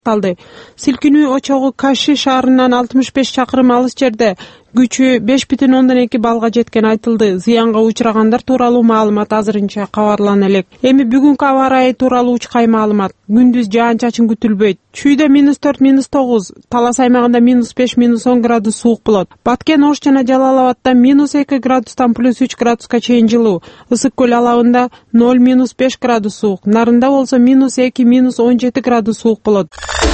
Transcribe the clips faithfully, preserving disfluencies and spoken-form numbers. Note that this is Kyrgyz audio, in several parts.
талды. Силкинүү очогу Каши шаарынан алтымыш беш чакырым алыс жерде күчү беш бүтүн ондон эки балга жеткен айтылды. Зыянга учурагандар тууралуу маалымат азырынча кабарлана элек. Эми бүгүнкү аба ырайы тууралуу учкай маалымат. Күндүз жаан-чачын күтүлбөйт. Чүйдө минус төрт, минус тогуз, Талас аймагында минус беш, минус он градус суук болот. Баткен, Ош жана Жалал-Абадда минус эки градустан плюс үч градуска чейин жылуу. Ысык көл алабында ноль, минус беш градус суук. Нарында болсо минус эки, минус он жети градус суук болот.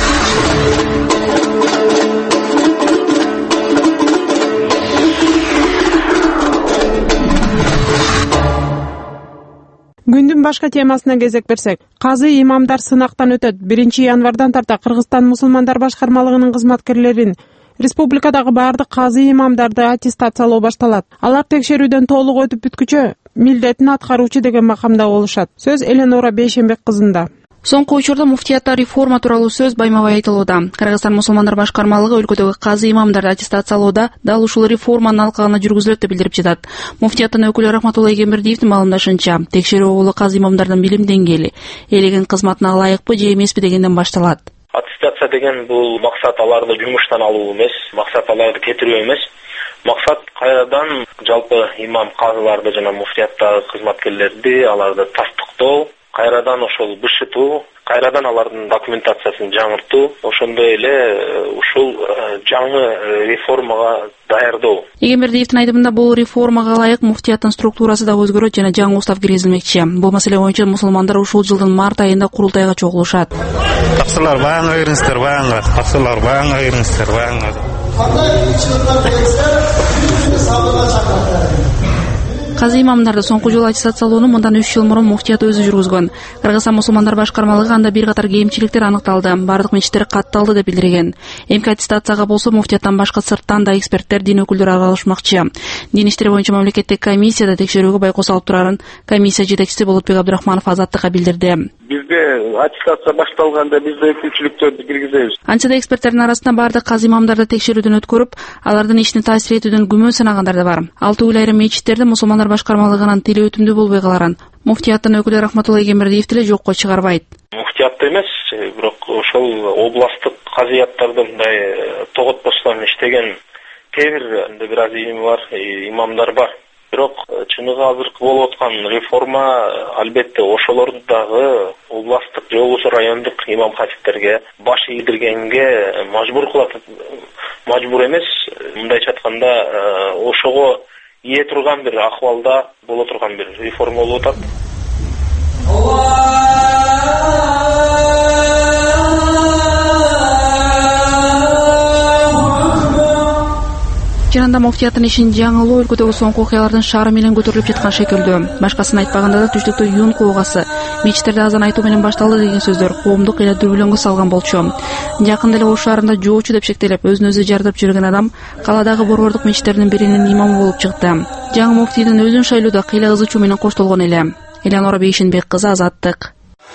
Күндүн башка темасына кезек берсек, казы имамдар сынактан өтөт. биринчи январдан тарта Кыргызстан мусулмандар башкармалыгынын кызматкерлерин республикадагы бардык казы имамдарды аттестациялоо башталат. Алар текшерүүдөн толук өтүп бүткүчө милдетин аткаруучу деген макамда болушат. Сөз Эленора Бейшенбек кызында. Соңку учурда муфтиятта реформа тууралуу сөз баймабай айтылууда. Кыргызстан мусулмандар башкармалыгы өлкөдөгү казы имамдарды аттестациялоодо дал ушул реформанын алкагына жүргүзүлөт деп билдирип жатат. Муфтияттын өкүлү Рахматулла Эгембердиевдин маалымдашынча, текшерүү бул казы имамдардын билим деңгээли, элеген кызматына ылайыкпы же эмеспи дегенден башталат. Аттестация деген бул максат аларды жумуштан алуу эмес, максат аларды кетирүү эмес. Максат кайрадан жалпы имам казыларды жана муфтияттагы кызматкерлерди аларды тастыктоо, кайрадан ошол бышытуу, кайрадан алардын документациясын жаңыртуу, ошондой эле ушул жаңы реформага даярдоо. Эгембердиевдин айтымында бул реформага ылайык муфтияттын структурасы да өзгөрөт жана жаңы устав киргизилмекчи. Бул маселе боюнча мусулмандар ушул жылдын март айында курултайга чогулушат. Тапсырлар бааңа бериңиздер, бааңа, тапсырлар бааңа бериңиздер, бааңа. Казы имамдарды соңку жолу аттестациялоону мындан үч жыл мурун муфтият өзү жүргүзгөн. Кыргызстан мусулмандар башкармалыгы анда бир катар кемчиликтер аныкталды. Бардык мечиттер катталды деп билдирген. Эмки аттестацияга болсо муфтияттан башка сырттан да эксперттер, дин өкүлдөрү аралашмакчы. Дин иштери боюнча мамлекеттик комиссияда текшерүүгө байкоо салып турарын комиссия жетекчиси Болотбек Абдрахманов Азаттыкка билдирди. Бизде аттестация башталганда биз да өкүлчүлүктөрдү киргизебиз. Анча да эксперттердин арасында бардык казы имамдарды текшерүүдөн өткөрүп, алардын ишине таасир этүүдөн күмөн санагандар да бар. Ал түгүл айрым мечиттерде мусулмандар башкармалыгынын тили өтүмдүү болбой каларын муфтияттын өкүлү Рахматулла Эгембердиев деле жокко чыгарбайт. Муфтиятты эмес, бирок ошол областтык казыяттарды мындай тоготпостон иштеген кээ бир бир аз им бар, имамдар бар. Бирок чыныгы азыркы болуп аткан реформа албетте ошолорду дагы областтык же болбосо райондук имам хатиптерге баш ийдиргенге мажбур кылат. Мажбур эмес, мындайча айтканда ошого ие турган бир акыбалда боло турган бир реформа болуп атат. Чынында муфтияттын ишин жаңылоо өлкөдөгү соңку окуялардын шаары менен көтөрүлүп жаткан шекилдүү. Башкасын айтпаганда да түштүктө юн куугасы, мечиттерде азан айтуу менен башталды деген сөздөр коомдук эле дүрбөлөңгө салган болчу. Жакында эле Ош шаарында жоочу деп шектелип, өзүн өзү жардырып жүргөн адам каладагы борбордук мечиттердин биринин имамы болуп чыкты. Жаңы муфтийдин өзүн шайлоодо кыйла ызы чуу менен коштолгон эле. Эленора Бейшенбек кызы, Азаттык.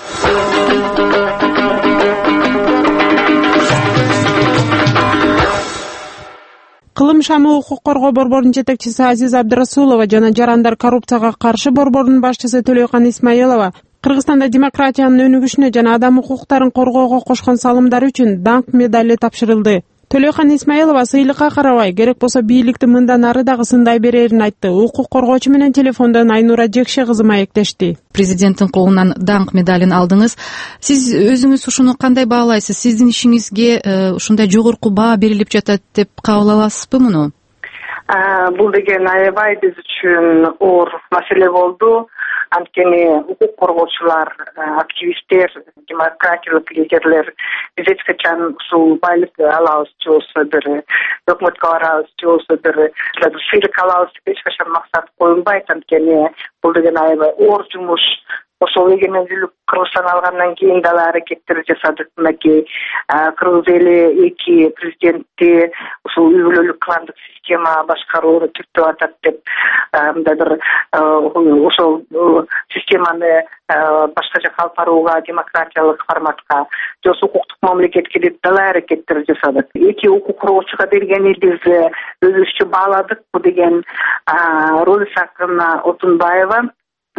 Кылым шамы укук коргоо борборунун жетекчиси Азиз Абдрасулова жана жарандар коррупцияга каршы борборунун башчысы Төлөйкан Исмаилова Кыргызстанда демократиянын өнүгүшүнө жана адам укуктарын коргоого кошкон салымдары үчүн даңк медали тапшырылды. Төлөйкан Исмаилова сыйлыкка карабай, керек болсо бийликти мындан ары дагы сындай берерин айтты. Укук коргоочу менен телефондон Айнура Жекше кызы маектешти. Президенттин колунан даңк медалин алдыңыз. Сиз өзүңүз ушуну кандай баалайсыз? Сиздин ишиңизге ушундай жогорку баа берилип жатат деп кабыл аласызбы муну? Бул деген аябай биз үчүн оор маселе болду. Анткени укук коргоочулар, активисттер, демократиялык лидерлер биз эч качан ушул байлыкты алабыз же болбосо бир өкмөткө барабыз же болбосо бир сыйлык алабыз деп эч качан максат коюлбайт. Анткени бул деген аябай оор жумуш. Ошол эгемендүүлүк Кыргызстан алгандан кийин дагы аракеттер жасадык. Мынакей Кыргыз эли эки президентти ушул үй бүлөлүк кландык система башкарууну түртүп атат деп мындай бир ошол системаны башка жака алып барууга, демократиялык форматка, же болбосо укуктук мамлекетке деп дагы аракеттер жасадык. Эки укук коргоочуга бергенибизди өзүбүзчө бааладык. Бул деген Роза Сакына Отунбаева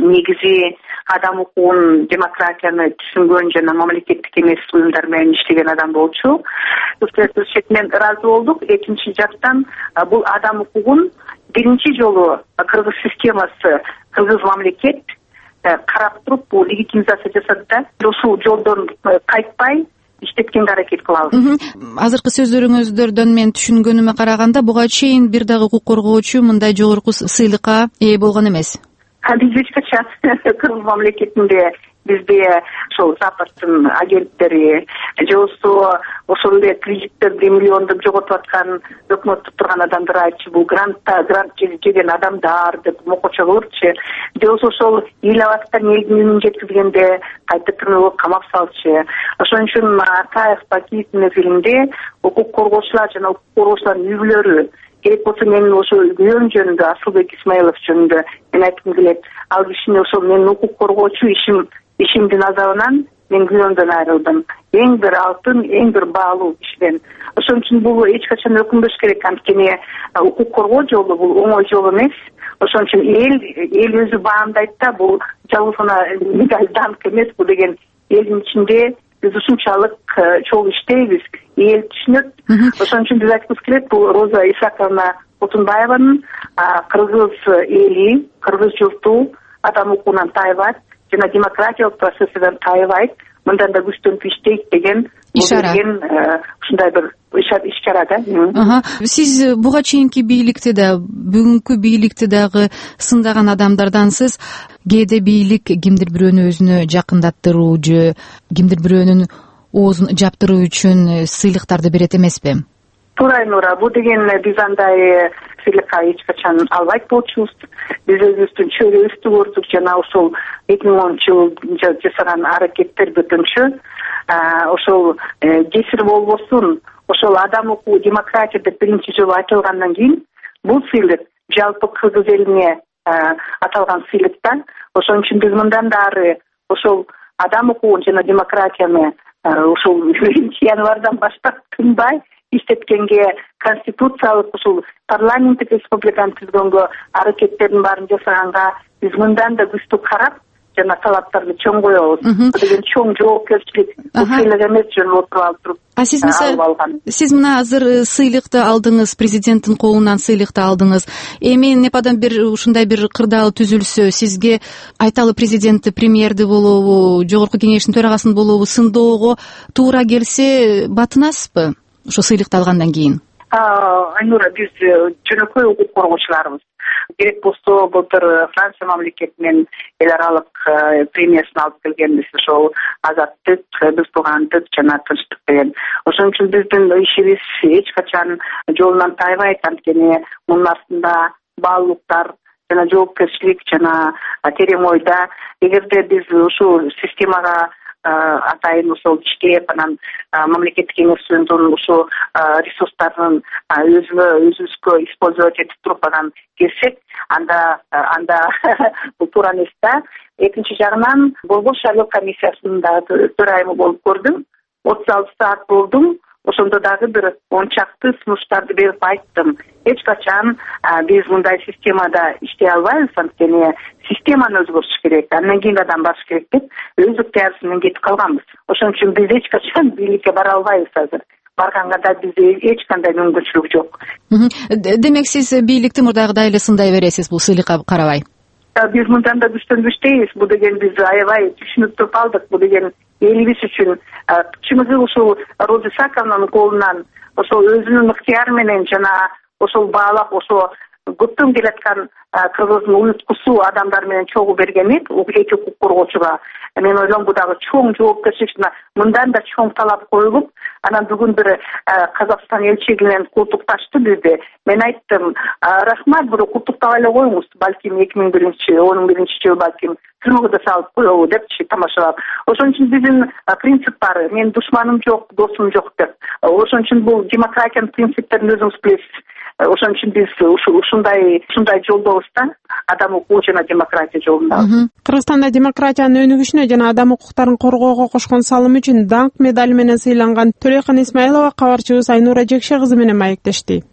негизи адам укугун, демократияны түшүнгөн жана мамлекеттик эмес уюмдар менен иштеген адам болчу. Сөзсүз четинен ыраазы болдук. Экинчи жактан бул адам укугун биринчи жолу кыргыз системасы, кыргыз мамлекет карап туруп бул легитимизация жасады да, ушул жолдон кайтпай иштеткенге аракет кылабыз. Азыркы сөздөрүңүздөрдөн мен түшүнгөнүмө караганда буга чейин бир дагы укук коргоочу мындай жогорку сыйлыкка ээ болгон эмес. Биз эч качан кыргыз мамлекетинде бизде ошол Западтын агенттери же болбосо ошол эле кредиттерди миллиондоп жоготуп аткан өкмөттү турган адамдар айтчу, бул грантта грант жеген адамдар деп мокочо кылыпчы, же болбосо ошол ыйлап аткан элдин үнүн жеткизгенде кайта тырнылып камап салчу. Ошон үчүн Атаев Бакиевдин мезгилинде укук коргоочулар жана укук коргоочулардын үй-бүлөлөрү, керек болсо менин ошо күйөөм жөнүндө, Асылбек Исмаилов жөнүндө мен айткым келет. Ал кишини ошол менин укук коргоочу ишим ишимдин азабынан мен күйөөмдөн айрылдым. Эң бир алтын, эң бир баалуу кишиден. Ошон үчүн бул эч качан өкүнбөш керек. Анткени укук коргоо жолу бул оңой жол эмес. Ошон үчүн эл эл өзү баамдайт да, бул жалгыз гана медаль данк эмес, бул деген элдин ичинде биз ушунчалык чогуу иштейбиз, эл түшүнөт. Ошон үчүн биз айткыбыз келет, бул Роза Исаковна Отунбаеванын кыргыз эли, кыргыз журту адам укугунан тайбайт жана демократиялык процесстен тайбайт, мындан да күчтөнүп иштейт деген деген ушундай бир иш-чара да. Сиз буга чейинки бийликти да, бүгүнкү бийликти дагы сындаган адамдардансыз. Кээде бийлик кимдир бирөөнү өзүнө жакындаттыруу же кимдир бирөөнүн оозун жаптыруу үчүн сыйлыктарды берет эмеспи? Туура Айнура, бул деген биз андай сыйлыкка эч качан албайт болчубуз. Биз өзүбүздүн чөйрөбүздү көрдүк жана ошол эки миң онунчу жылы жасаган аракеттер бүтүнчү. Ошол кесир болбосун, ошол адам укугу, демократия деп биринчи жолу айтылгандан кийин бул сыйлык жалпы кыргыз элине аталган сыйлык да. Ошон үчүн биз мындан да ары ошол адам укугун жана демократияны ошол биринчи январдан баштап тынбай иштеткенге, конституциялык ушул парламенттик республиканы түзгөнгө аракеттердин баарын жасаганга биз мындан да күчтүү карап жана талаптарды чоң коебуз. Бул деген чоң жоопкерчилик. Бул сыйлык эмес, жөн отуруп алып туруп. А сиз сиз мына азыр сыйлыкты алдыңыз, президенттин колунан сыйлыкты алдыңыз. Эми непадан бир ушундай бир кырдаал түзүлсө, сизге айталы президентти, премьерди болобу, жогорку кеңештин төрагасын болобу сындоого туура келсе батынасызбы? Ошо сыйлыкты алгандан кийин. Айнура, биз жөнөкөй укук коргоочуларбыз. Керек болсо былтыр Франция мамлекетинен эл аралык премиясын алып келгенбиз, ошол азаттык, биз туугандык жана тынчтык деген. Ошон үчүн биздин ишибиз эч качан жолунан тайбайт. Анткени мунун артында баалуулуктар жана жоопкерчилик жана терең ойда. Эгерде биз ушул системага атайын ошол иштеп, анан мамлекеттик кеңештин ушул ресурстарын өзүбө өзүбүзгө использовать этип туруп анан келсек, анда анда бул туура эмес да. Экинчи жагынан Борбор шайлоо комиссиясында төрайымы болуп көрдүм. отуз алты саат болдум. Ошондо дагы бир он чакты сунуштарды берип айттым. Эч качан биз мындай системада иштей албайбыз, анткени системаны өзгөртүш керек, андан кийин адам барыш керек деп өздүк даярсынан кетип калганбыз. Ошон үчүн биз эч качан бийликке бара албайбыз азыр. Барганга да бизде эч кандай мүмкүнчүлүк жок. Демек сиз бийликти мурдагыдай эле сындай бересиз бул сыйлыкка карабай? Биз мындан да күчтөн күчтейбиз. Бул деген биз аябай түшүнүп туруп алдык. Бул деген элибиз үчүн чымызы ушул Роза Исаковнанын колунан ошол өзүнүн ыктыяры менен жана ошол баалап ошо көптөн келаткан кыргыздын уюткусу адамдар менен чогуу бергенек эки укук коргоочуга. Мен ойлойм бул дагы чоң жоопкерчилик жана мындан да чоң талап коюлуп, анан бүгүн бир Казакстан элчилигинен култукташты бизди. Мен айттым, рахмат, бирок култуктабай эле коюңуз, балким эки миң биринчи он биринчи жылы балким түрмөгө да салып коелу депчи тамашалап. Ошон үчүн биздин принцип бар, мен душманым жок, досум жок деп. Ошон үчүн бул демократиянын принциптерин өзүңүз билесиз. Ошон үчүн биз ушундай ушундай жолдобуз да, адам укугу жана демократия жолунда. Кыргызстанда демократиянын өнүгүшүнө жана адам укуктарын коргоого кошкон салымы үчүн даңк медали менен сыйланган Төлөйкан Исмаилова кабарчыбыз Айнура Жекше кызы менен маектешти.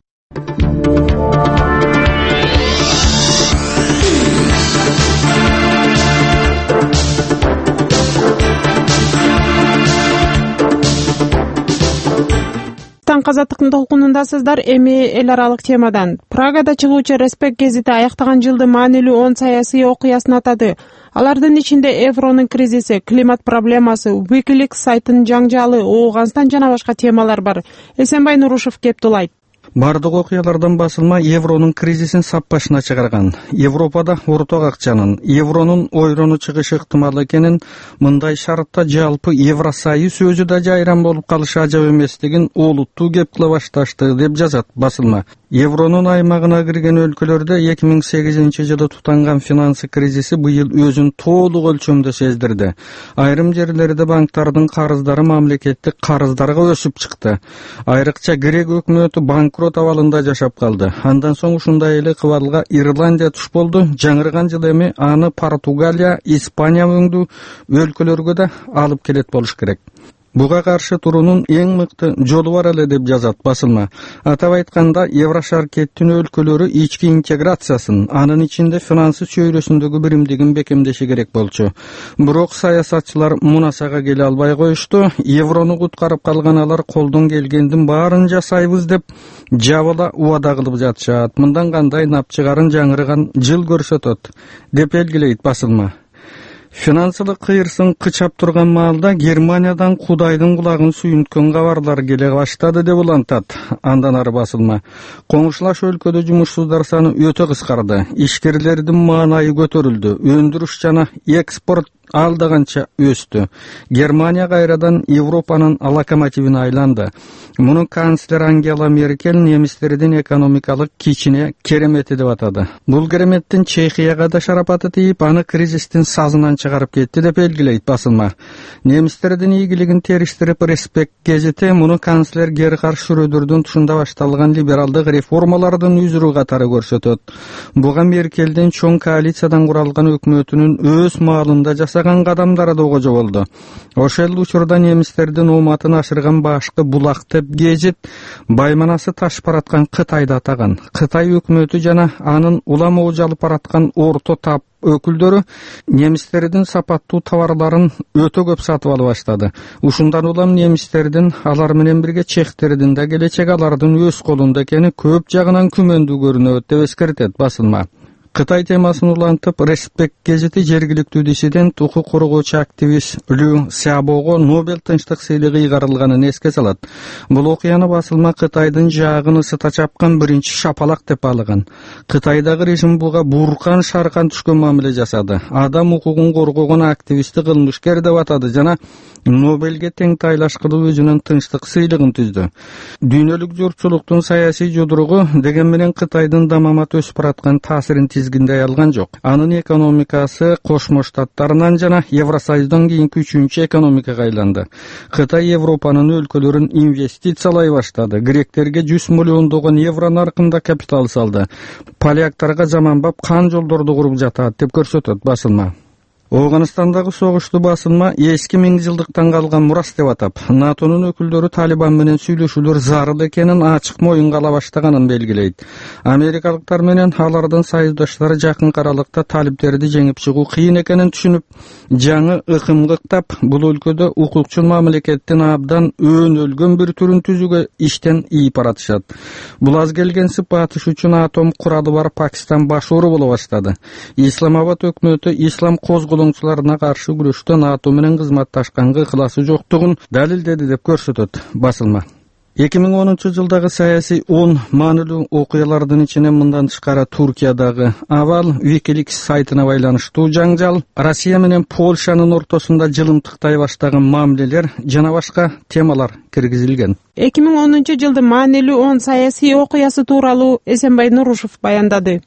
менен Казаттыктын толкунундасыздар. Эми эл аралык темадан. Прагада чыгуучу Респект гезити аяктаган жылдын маанилүү он саясий окуясын атады. Алардын ичинде евронун кризиси, климат проблемасы, Wikileaks сайтынын жаңжалы, Ооганстан жана башка темалар бар. Эсенбай Нурушев кептулайт. Бардык окуялардан басылма евронун кризисин сап башына чыгарган. Европада орток акчанын, евронун ойрону чыгышы ыктымал экенин, мындай шартта жалпы Евросоюз өзү да жайран болуп калышы ажап эместигин олуттуу кеп кыла башташты деп жазат басылма. Евронун аймагына кирген өлкөлөрдө эки миң сегизинчи жылы тутанган финансы кризиси быйыл өзүн толук өлчөмдө сездирди. Айрым жерлерде банктардын карыздары мамлекеттик карыздарга өсүп чыкты. Айрыкча Грек өкмөтү банкрот абалында жашап калды. Андан соң ушундай эле кыбалга Ирландия туш болду. Жаңырган жылы эми аны Португалия, Испания өңдүү өлкөлөргө да алып келет болуш керек. Буга каршы туруунун эң мыкты жолу бар эле деп жазат басылма. Атап айтканда, Еврошаркеттин өлкөлөрү ички интеграциясын, анын ичинде финансы чөйрөсүндөгү биримдигин бекемдеши керек болчу. Бирок саясатчылар мунасага келе албай коюшту. Еврону куткарып калган алар колдон келгендин баарын жасайбыз деп жабыла убада кылып жатышат. Мындан кандай нап чыгарын жаңырган жыл көрсөтөт деп белгилейт басылма. Финансылык кыйырсын кычап турган маалда Германиядан Кудайдын кулагын сүйүнткөн кабарлар келе баштады деп улантат. Андан ары басылма. Коңшулаш өлкөдө жумушсуздар саны өтө кыскарды. Ишкерлердин маанайы көтөрүлдү. Өндүрүш жана экспорт алдаганча өстү. Германия кайрадан Европанын локомотивине айланды. Муну канцлер Ангела Меркель немистердин экономикалык кичине керемети деп атады. Бул кереметтин Чехияга да шарапаты тийип, аны кризистин сазынан чыгарып кетти деп белгилейт басылма. Немистердин ийгилигин териштирип Респект гезити муну канцлер Герхард Шрёдердин тушунда башталган либералдык реформалардын үзүрү катары көрсөтөт. Буга Меркелдин чоң коалициядан куралган өкмөтүнүн өз маалында жасаган кадамдары да кожо болду. Ошол учурда немистердин ооматын ашырган башкы булак деп гезит байманасы таш бараткан Кытайды атаган. Кытай өкмөтү жана анын улам оожалып бараткан орто тап өкүлдөрү немистердин сапаттуу товарларын өтө көп сатып ала баштады. Ушундан улам немистердин алар менен бирге чехтердин да келечек алардын өз колунда экени көп жагынан күмөндүү көрүнөт деп эскертет басылма. Кытай темасын улантып, Респект гезити жергиликтүү диссидент, укук коргоочу активист Лю Сябого Нобель тынчтык сыйлыгы ыйгарылганын эске салат. Бул окуяны басылма Кытайдын жаагын ысыта чапкан биринчи шапалак деп алган. Кытайдагы режим буга буркан шаркан түшкөн мамиле жасады. Адам укугун коргогон активистти кылмышкер деп атады жана Нобелге тең тайлашкылуу өзүнүн тынчтык сыйлыгын түздү. Дүйнөлүк журтчулуктун саясий жодуругу деген менен Кытайдын дамамат өсүп бараткан таасирин тизгинде аялган жок. Анын экономикасы Кошмо Штаттарынан жана Евросоюздан кийинки үчүнчү экономикага айланды. Кытай Европанын өлкөлөрүн инвестициялай баштады. Гректерге жүз миллиондогон евро наркында капитал салды. Поляктарга заманбап кан жолдорду куруп жатат деп көрсөтөт басылма. Ооганстандагы согушту басылма эски миң жылдыктан калган мурас деп атап, НАТОнун өкүлдөрү Талибан менен сүйлөшүүлөр зарыл экенин ачык моюнга ала баштаганын белгилейт. Америкалыктар менен алардын союздаштары жакын аралыкта талиптерди жеңип чыгуу кыйын экенин түшүнүп, жаңы ыкымга ыктап, бул өлкөдө укукчул мамлекеттин абдан өөнөлгөн бир түрүн түзүүгө иштен ийип баратышат. Бул аз келген сыпатыш үчүн атом куралы бар Пакистан башоору боло баштады. Исламабад өкмөтү ислам козголуусу Козголуңчуларына каршы күрөштө НАТО менен кызматташканга ыкыласы жоктугун далилдеди деп көрсөтөт басылма. эки миң онунчу жылдагы саясий он маанилүү окуялардын ичинен мындан тышкары Туркиядагы абал, Wikileaks сайтына байланыштуу жаңжал, Россия менен Польшанын ортосунда жылымтыктай баштаган мамилелер жана башка темалар киргизилген. эки миң онунчу жылдын маанилүү он саясий окуясы тууралуу Эсенбай Нурушев баяндады.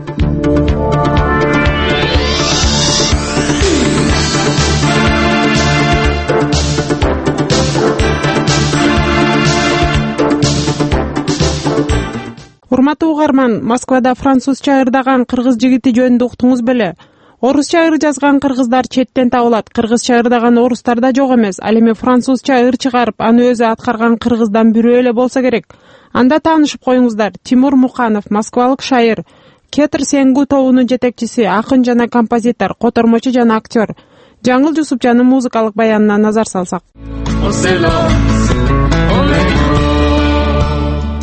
Урматтуу угарман, Москвада французча ырдаган кыргыз жигити жөнүндө уктуңуз беле? Орусча ыр жазган кыргыздар четтен табылат, кыргызча ырдаган орустар да жок эмес. Ал эми французча ыр чыгарып, аны өзү аткарган кыргыздан бирөө эле болсо керек. Анда таанышып коюңуздар. Тимур Муканов, москвалык шайыр, Кетр Сенгу тобунун жетекчиси, акын жана композитор, котормочу жана актер. Жаңыл Жусупжанын музыкалык баянына назар салсак.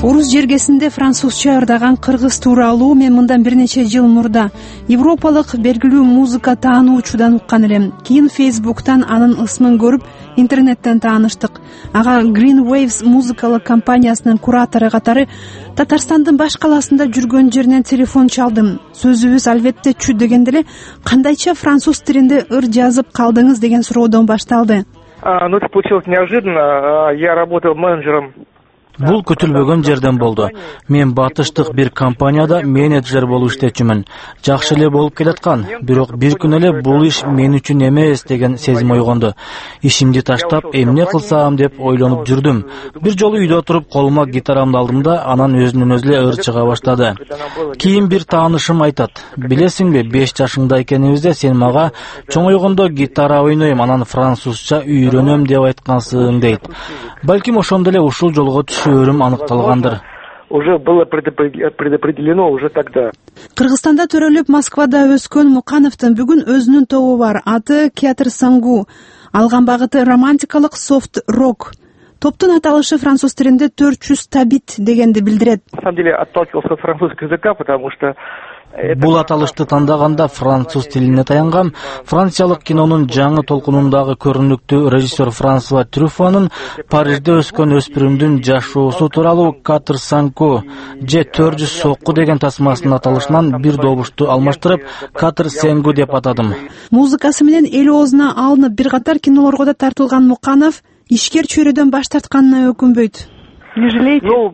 орус жергесинде французча ырдаган кыргыз тууралуу мен мындан бир нече жыл мурда европалык белгилүү музыка таануучудан уккан элем. Кийин Facebook'тан анын ысмын көрүп, интернеттен тааныштык. Ага Green Waves музыкалык компаниясынын куратору катары Татарстандын баш каласында жүргөн жеринен телефон чалдым. Сөзүбүз албетте чү дегенде эле кандайча француз тилинде ыр жазып калдыңыз деген суроодон башталды. Ну, это получилось неожиданно. Я работал менеджером. Бул күтүлбөгөн жерден болду. Мен батыштык бир компанияда менеджер болуп иштечүмүн. Жакшы эле болуп келаткан, бирок бир күн эле бул иш мен үчүн эмес деген сезим ойгонду. Ишимди таштап, эмне кылсам деп ойлонуп жүрдүм. Бир жолу үйдө отуруп колума гитарамды алдым да, анан өзүнөн өзү эле ыр чыга баштады. Кийин бир таанышым айтат: "Билесиңби, беш жашыңда экенибизде сен мага чоңойгондо гитара ойнойм, анан французча үйрөнөм деп айткансың" дейт. Балким ошондо эле ушул жолго өрүм аныкталгандыр. Уже было предопределено уже тогда. Кыргызстанда төрөлүп Москвада өскөн Мукановдун бүгүн өзүнүн тобу бар. Аты Катыр Сангу. Алган багыты романтикалык софт рок. Топтун аталышы француз тилинде төрт жүз табит дегенди билдирет. На самом деле отталкивался от французского языка, потому что Бул аталышты тандаганда француз тилине таянгам. Франциялык кинонун жаңы толкунундагы көрүнүктүү режиссер Франсуа Трюфонун Парижде өскөн өспүрүмдүн жашоосу тууралуу Катыр Сангу же төрт жүз сокку деген тасмасынын аталышынан бир добушту алмаштырып Катыр Сангу деп атадым. Музыкасы менен эл оозуна алынып бир катар кинолорго да тартылган Муканов ишкер чөйрөдөн баш тартканына өкүнбөйт. Не жалеете? Ну,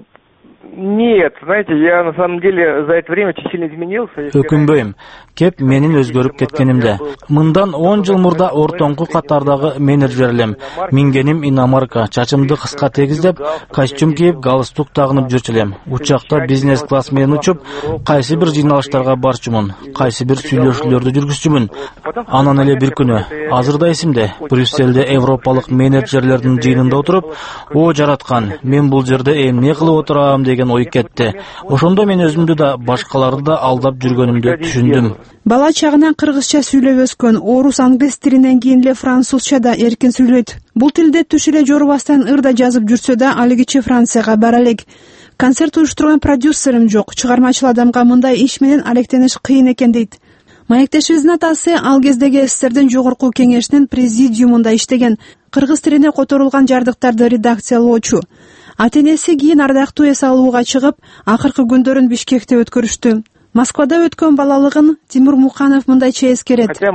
нет, знаете, я на самом деле за это время очень сильно изменился. Өкүнбөйм. Кеп менин өзгөрүп кеткенимде. Мындан он жыл мурда ортоңку катардагы менеджер элем. Мингеним иномарка, чачымды кыска тегиздеп, костюм кийип, галстук тагынып жүрчү элем. Учакта бизнес класс менен учуп, кайсы бир жыйналыштарга барчумун, кайсы бир сүйлөшүүлөрдү жүргүзчүмүн. Анан эле бир күнү, азыр да эсимде, Брюсселде европалык менеджерлердин жыйынында отуруп, "О жараткан, мен бул жерде эмне кылып отурам" деген ой кетти. Ошондо мен өзүмдү да, башкаларды да алдап жүргөнүмдү түшүндүм. Бала чагынан кыргызча сүйлөп өскөн, орус англис тилинен кийин эле французча да эркин сүйлөйт. Бул тилде түш эле жорубастан ыр да жазып жүрсө да, алигичи Францияга бара элек. Концерт уюштурган продюсерим жок. Чыгармачыл адамга мындай иш менен алектениш кыйын экен дейт. Маектешибиздин атасы ал кездеги СССРдин жогорку кеңешинин президиумунда иштеген, кыргыз тилине которулган жардыктарды редакциялоочу. Ата-энеси кийин ардактуу эс алууга чыгып, акыркы күндөрүн Бишкекте өткөрүштү. Москвада өткөн балалыгын Тимур Муканов мындайча эскерет. Хотя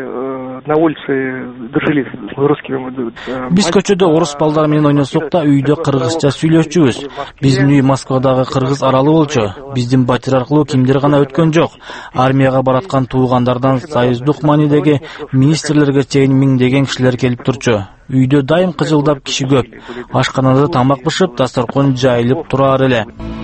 мы на улице дружили с русскими. Биз көчөдө орус балдары менен ойносок да, үйдө кыргызча сүйлөшчүбүз. Биздин үй Москвадагы кыргыз аралы болчу. Биздин батир аркылуу кимдир гана өткөн жок. Армияга бараткан туугандардан Союздук маанидеги министрлерге чейин миңдеген кишилер келип турчу. Үйдө дайым кыжылдап киши көп. Ашканада тамак бышып, дасторкон жайылып турар эле.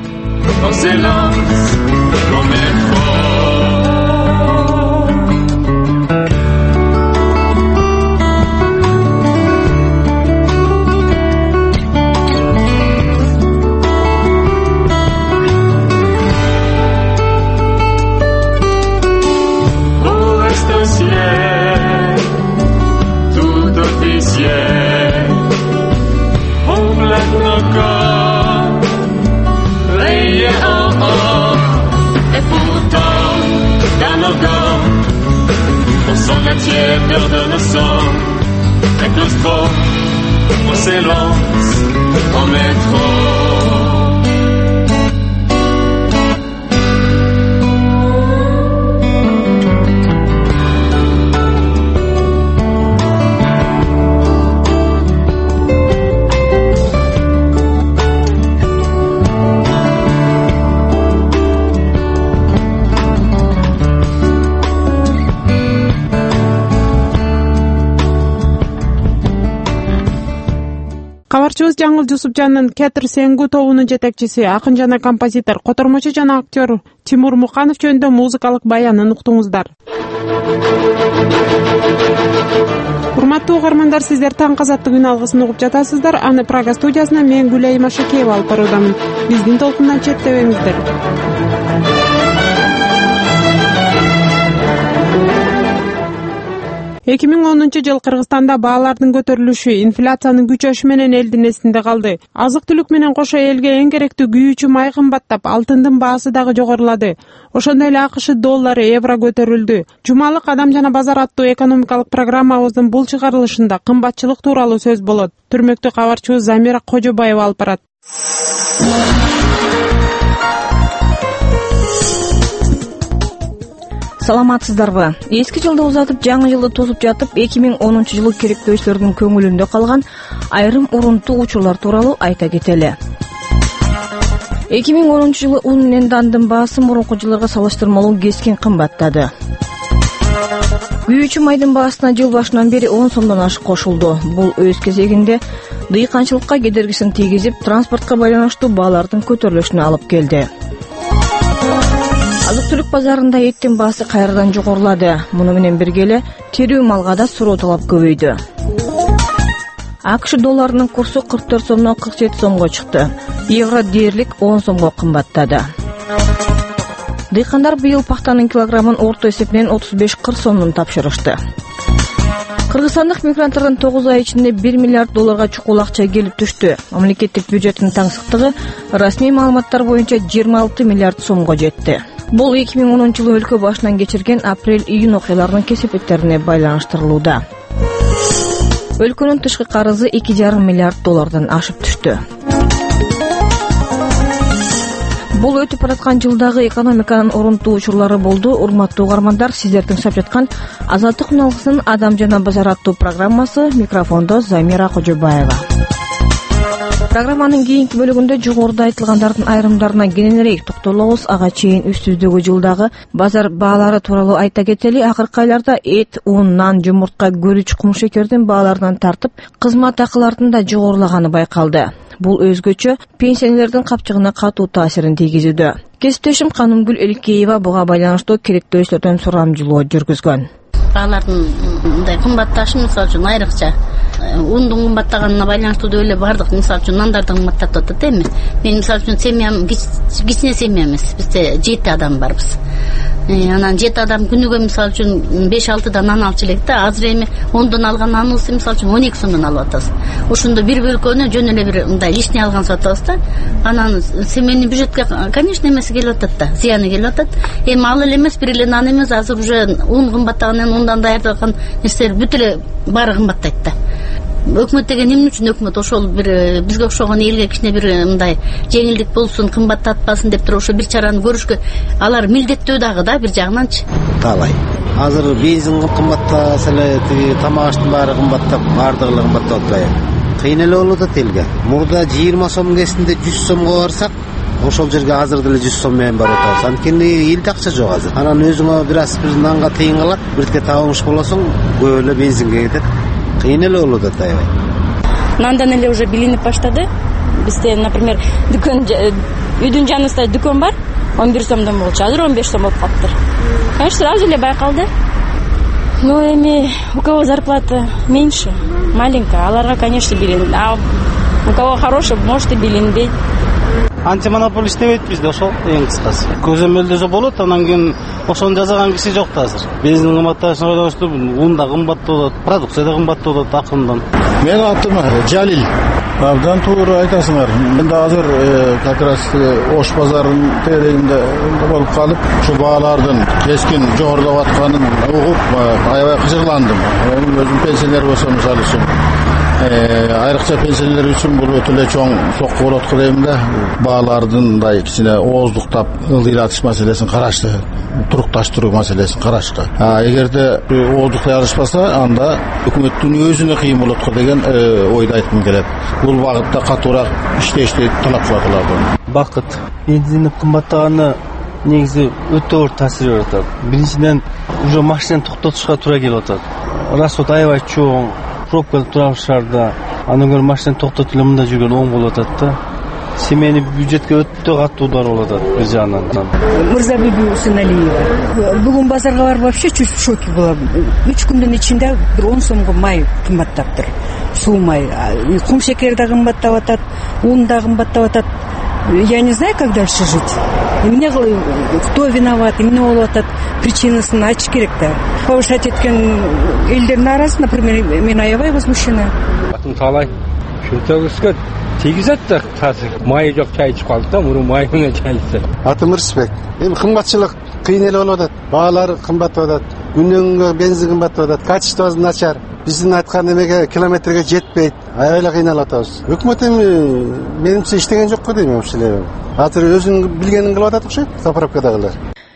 Peur de nos sangs, avec nos strophes, on s'élance en métro. Кабарчыбыз Жаңыл Жусупжанын Катыр Сангу тобунун жетекчиси, акын жана композитор, котормочу жана актер Тимур Муканов жөнүндө музыкалык баянын уктуңуздар. Урматтуу угармандар, сиздер таң казаттык үн алгысын угуп жатасыздар. Аны Прага студиясына мен Гүлай Машакеева алып баруудамын. Биздин толкундан четтебеңиздер. эки миң онунчу жыл Кыргызстанда баалардын көтөрүлүшү инфляциянын күчөшү менен элдин эсинде калды. Азык түлүк менен кошо элге эң керектүү күйүүчү май кымбаттап, алтындын баасы дагы жогорулады. Ошондой эле АКШ доллары, евро көтөрүлдү. Жумалык Адам жана базар аттуу экономикалык программабыздын бул чыгарылышында кымбатчылык тууралуу сөз болот. Түрмөктүү кабарчыбыз Замира Кожобаева алып барат. Саламатсыздарбы? Эски жылды узатып, жаңы жылды тосуп жатып, эки миң онунчу жылы керектөөчүлөрдүн көңүлүндө калган айрым урунтуу учурлар тууралуу айта кетели. эки миң онунчу жылы ун менен дандын баасы мурунку жылдарга салыштырмалуу кескен кымбаттады. Күйүүчү майдын баасына жыл башынан бери он сомдон ашык кошулду. Бул өз кезегинде дыйканчылыкка кедергисин тийгизип, транспортко байланыштуу баалардын көтөрүлүшүнө алып келди. Азык-түлүк базарында эттин баасы кайрадан жогорулады. Муну менен бирге эле терүү малга да суроо талап көбөйдү. АКШ долларынын курсу кырк төрт сомдон кырк жети сомго чыкты. Евро дээрлик он сомго кымбаттады. Дыйкандар быйыл пахтанын килограммын орто эсепинен отуз беш кырк сомдон тапшырышты. Кыргызстандык мигранттардын тогуз ай ичинде бир миллиард долларга чукул акча келип түштү. Мамлекеттик бюджеттин таңсыктыгы расмий маалыматтар боюнча жыйырма алты миллиард сомго жетти. Бул эки миң онунчу жылы өлкө башынан кечирген апрель-июнь окуяларынын кесепеттерине байланыштырылууда. Өлкөнүн тышкы карызы эки жарым миллиард доллардан ашып түштү. Бул өтүп бараткан жылдагы экономиканын урунтуу учурлары болду. Урматтуу угармандар, сиздердин тыңдап жаткан Азаттык үналгысынын Адам жана базар аттуу программасы. Микрофондо Замира Кожобаева. Программанын кийинки бөлүгүндө жогоруда айтылгандардын айрымдарына кененирээк токтолобуз. Ага чейин үстүбүздөгү жылдагы базар баалары тууралуу айта кетели. Акыркы айларда эт, un, нан, жумуртка, күрүч, кумшекердин бааларынан тартып, кызмат акылардын да жогорулаганы байкалды. Бул өзгөчө пенсионерлердин капчыгына катуу таасирин тийгизүүдө. Кесиптешим Канымгүл Эликеева буга байланыштуу керектөөчүлөрдөн сурамжылоо жүргүзгөн. Баалардын мындай кымбатташы, мисалы үчүн айрыкча ундун кымбаттаганына байланыштуу деп эле бардык, мисалы үчүн нандардын кымбаттап атат эми. Мен мисалы үчүн семьям кичине семья эмес, бизде жети адам барбыз. Анан жети адам күнүгө мисалы үчүн беш алтыдан нан алчу элек да, азыр эми ондон алган наныбызды мисалы үчүн он эки сомдон алып атабыз. Ошондо бир бөлкөнү жөн эле бир мындай лишний алган сатабыз да. Анан семейный бюджетке, конечно, эмеси келип атат да, зыяны келип атат. Эми ал эле эмес, бир эле нан эмес, азыр уже ун кымбаттагандан ундан даярдалган нерселер бүт эле баары кымбаттайт да. Өкмөт деген эмне үчүн өкмөт ошол бир бизге окшогон элге кичине бир мындай жеңилдик болсун, кымбаттатпасын деп туруп ошо бир чараны көрүшкө алар милдеттүү дагы да бир жагынанчы. Талай. Азыр бензин кымбаттаса эле, тиги тамак аштын баары кымбаттап, баардыгы эле кымбаттап атпайбы? Кыйын эле болуп атат элге. Мурда жыйырма сом кесинде жүз сомго барсак, ошол жерге азыр деле жүз сом менен барып атабыз. Анткени элде акча жок азыр. Анан өзүңө бир аз бир нанга тыйын калат, бирке табылмыш болосуң, көп эле бензинге кетет. Кыйын эле болуп атат аябай. Нандан эле уже билинип баштады. Бизде, например, дүкөн, үйдүн жаныбызда дүкөн бар, он бир сомдон болчу, азыр он беш сом болуп калыптыр. Конечно, сразу эле байкалды. Ну, эми у кого зарплата меньше, маленькая, аларга, конечно, билинет. А у кого хорошая, может и билинбейт. Антимонополия иштебейт бизде, ошол эң кыскасы. Көзөмөлдөсө болот, анан кийин ошону жасаган киши жок да азыр. Бензин кымбатташына байланыштуу ун да кымбаттап атат, продукция да кымбаттап атат акырындан. Менин атым Жалил. Абдан туура айтасыңар. Мен да азыр как раз Ош базарынын терегинде болуп калып, ушу баалардын кескин жогорулап атканын угуп, аябай кыжырландым. Өзүм пенсионер болсом, мисалы үчүн айрыкча пенсионерлер үчүн бул өтө эле чоң сокку болот го дейм да. Баалардын мындай кичине ооздуктап ылдыйлатыш маселесин карашты, турукташтыруу маселесин карашты. А эгерде ооздуктай алышпаса, анда өкмөттүн өзүнө кыйын болот го деген ойду айткым келет. Бул багытта катуураак иштешти талап кылат алардан. Бакыт бензиндин кымбаттаганы негизи өтө оор таасир берип атат. Биринчиден уже машинаны токтотушка туура келип атат. Расход аябай чоң, пробкада турабыздар, андан көрө машинаны токтотуп эле мында жүргөн оң болуп атат да. Семейный бюджетке өтө катуу удар болуп атат бир жагынан. Мырзабүгү Усеналиева. Бүгүн базарга барып вообще чуть в шоке была. үч күндүн ичинде бир он сомго май кымбаттаптыр. Суу май, кум шекер да кымбаттап атат, un да кымбаттап атат. Я не знаю, как дальше жить. Эмне кто виноват, эмне болуп атат, причинасын айтыш керек да. Повышать эткен элдер нааразы, например, мен аябай возмущена. Атын талай шүтөгүскө тийгизет да тазыр. Майы жок чай ичип калдык да, мурун май менен чай ичсе. Атым Рысбек. Эми кымбатчылык кыйын эле болуп атат. Баалар кымбаттап атат. Күндөн күнгө бензин кымбаттап атат. Качествосы начар. Биздин айткан эмеге километрге жетпейт. Аябай эле кыйналып атабыз. Өкмөт эми менимче иштеген жок го дейм вообще эле. Азыр өзүнүн билгенин кылып атат окшойт заправкадагылар.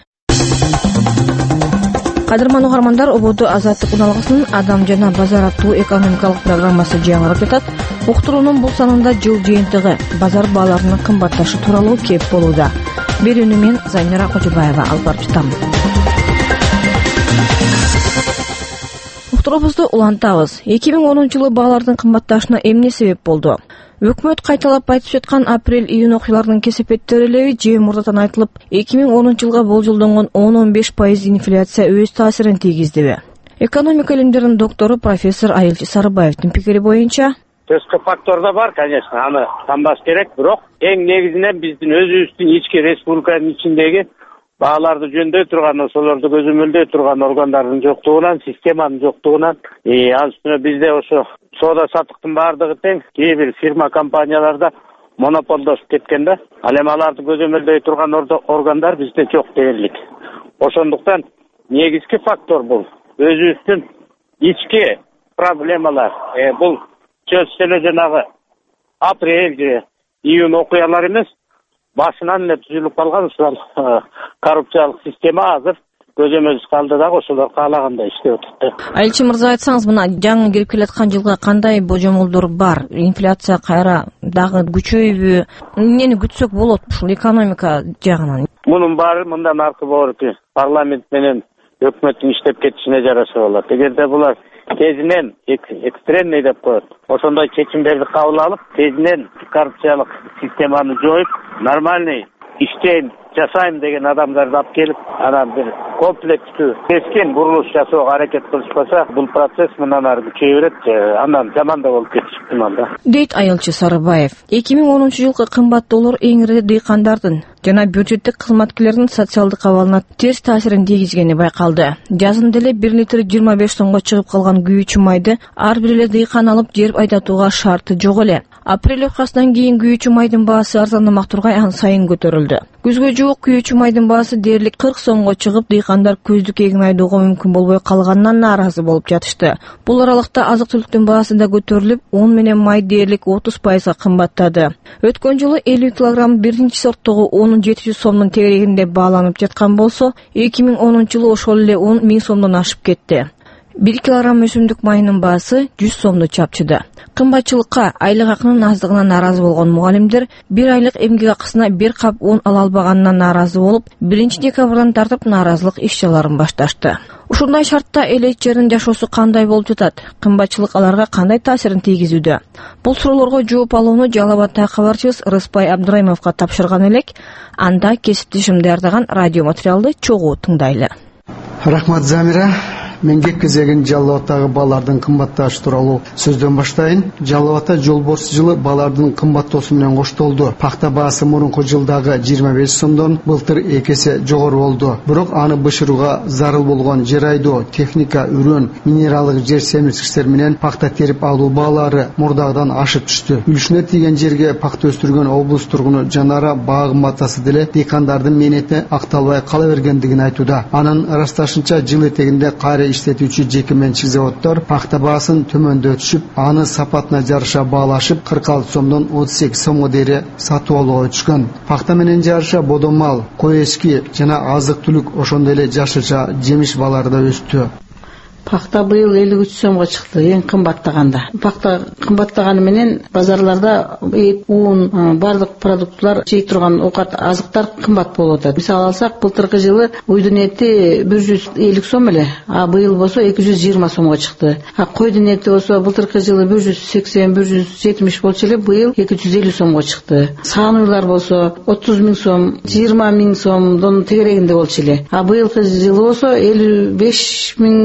Кадырман угармандар, ободо азаттык уналгысынын адам жана базар аттуу экономикалык программасы жаңырып жатат. Уктуруунун бул санында жыл жыйынтыгы базар бааларынын кымбатташы тууралуу кеп болууда. Берүүнү мен Замира Кожобаева алып барып жатам. Уктуруубузду улантабыз. эки миң онунчу жылы баалардын кымбатташына эмне себеп болду? Өкмөт кайталап айтып жаткан апрель-июнь окуяларынын кесепеттерилери же мурдатан айтылып, эки миң онунчу жылга болжолдонгон он он беш пайыз инфляция өз таасирин тийгиздиби? Экономика илимдеринин доктору профессор Айылчы Сарыбаевдин пикири боюнча, тышкы фактор да бар, конечно, аны танбаш керек, бирок эң негизинен биздин өзүбүздүн ички республиканын ичиндеги бааларды жөндөй турган, ошолорду көзөмөлдөй турган органдардын жоктугунан, системанын жоктугунан, ал үстүнө бизде ошо соода саттыктын баардыгы тең, кээ бир фирма компанияларда монополдошуп кеткен да. Ал эми аларды көзөмөлдөй турган органдар бизде жок дээрлик. Ошондуктан негизги фактор бул өзүбүздүн ички проблемалар. Бул сөзсүз эле жанагы апрель же июнь окуялар эмес, башынан эле түзүлүп калган ушул коррупциялык система азыр көзөмөлсүз калды дагы, ошолор каалагандай иштеп атат. Айылчы мырза, айтсаңыз, мына жаңы кирип келаткан жылга кандай божомолдор бар? Инфляция кайра дагы күчөйбү? Эмнени күтсөк болот ушул экономика жагынан? Мунун баары мындан аркы болот. Парламент менен өкмөттүн иштеп кетишине жараша болот. Эгерде булар тезинен экстремный деп коет, ошондой чечимдерди кабыл алып, тезинен коррупциялык системаны жоюп, нормальный иштейм, жасайм деген адамдарды алып келип, анан бир комплекстүү кескен бурулуш жасоого аракет кылышпаса, бул процесс мындан ары күчөйө берет, андан жаман да болуп кетиши ыктымал да. Дейт Айылчы Сарыбаев. эки миң онунчу жылкы кымбаттоолор эң ири дыйкандардын жана бюджеттик кызматкерлердин социалдык абалына терс таасирин тийгизгени байкалды. Жазында эле бир литр жыйырма беш сомго чыгып калган күйүүчү майды ар бир эле дыйкан алып жерип айдатууга шарты жок эле. Апрель окуясынан кийин күйүүчү майдын баасы арзандамак тургай ан сайын көтөрүлдү. Күзгө жуук күйүүчү майдын баасы дээрлик кырк сомго чыгып, дыйкандар көздүк эгин айдоого мүмкүн болбой калганынан нааразы болуп жатышты. Бул аралыкта азык-түлүктүн баасы да көтөрүлүп, он менен май дээрлик отуз пайызга кымбаттады. Өткөн жылы элүү килограмм биринчи сорттогу он жети жүз сомдун тегерегинде бааланып жаткан болсо, эки миң онунчу жылы ошол эле он миң сомдон ашып кетти. бир килограмм өсүмдүк майынын баасы жүз сомду чапчыды. Кымбатчылыкка, айлык акынын аздыгына нааразы болгон мугалимдер бир айлык эмгек акысына бир кап он ала албаганына нааразы болуп, биринчи декабрдан тартып нааразылык иш-чараларын башташты. Ушундай шартта элечтердин жашоосу кандай болуп жатат? Кымбатчылык аларга кандай таасирин тийгизүүдө? Бул суроолорго жооп алууну Жалал Абадтагы кабарчыбыз Рыспай Абдырайымовго тапшырган элек. Анда кесиптешим даярдаган радио материалды чогуу тыңдайлы. Рахмат, Замира. Мен кеп кезегин Жалал Абадтагы баалардын кымбатташы тууралуу сөздөн баштайын. Жалал Абадта жолборс жылы баалардын кымбаттоосу менен коштолду. Пахта баасы мурунку жылдагы жыйырма беш сомдон былтыр эки эсе жогору болду. Бирок аны бышырууга зарыл болгон жер айдоо, техника, үрөн, минералдык жер семирткичтер менен пахта терип алуу баалары мурдагыдан ашып түштү. Үлүшүнө тийген жерге пахта өстүргөн облус тургуну Жанара баа кымбаттаса деле дыйкандардын мээнети акталбай кала бергендигин айтууда. Анын ырасташынча жыл этегинде кайра иштетүүчү жеке менчик заводдор пахта баасын төмөндөтүшүп, аны сапатына жараша баалашып, кырк алты сомдон отуз сегиз сомго дейре сатып алууга өтүшкөн. Пахта менен жараша бодомал, кой эчки жана азык-түлүк, ошондой эле жашылча жемиш баалары да өстү. Пахта быйыл элүү үч сомго чыкты, эң кымбаттаганда. Пахта кымбаттаганы менен базарларда эт, un, бардык продуктлар, жей турган оокат, азыктар кымбат болуп атат. Мисал алсак, былтыркы жылы уйдун эти бир жүз элүү сом эле, а быйыл болсо эки жүз жыйырма сомго чыкты. А койдун эти болсо былтыркы жылы бир жүз сексен, бир жүз жетимиш болчу эле, быйыл эки жүз элүү сомго чыкты. Саануйлар болсо отуз миң сом, жыйырма миң сомдон тегерегинде болчу эле. А быйылкы жылы болсо элүү беш миң, элүү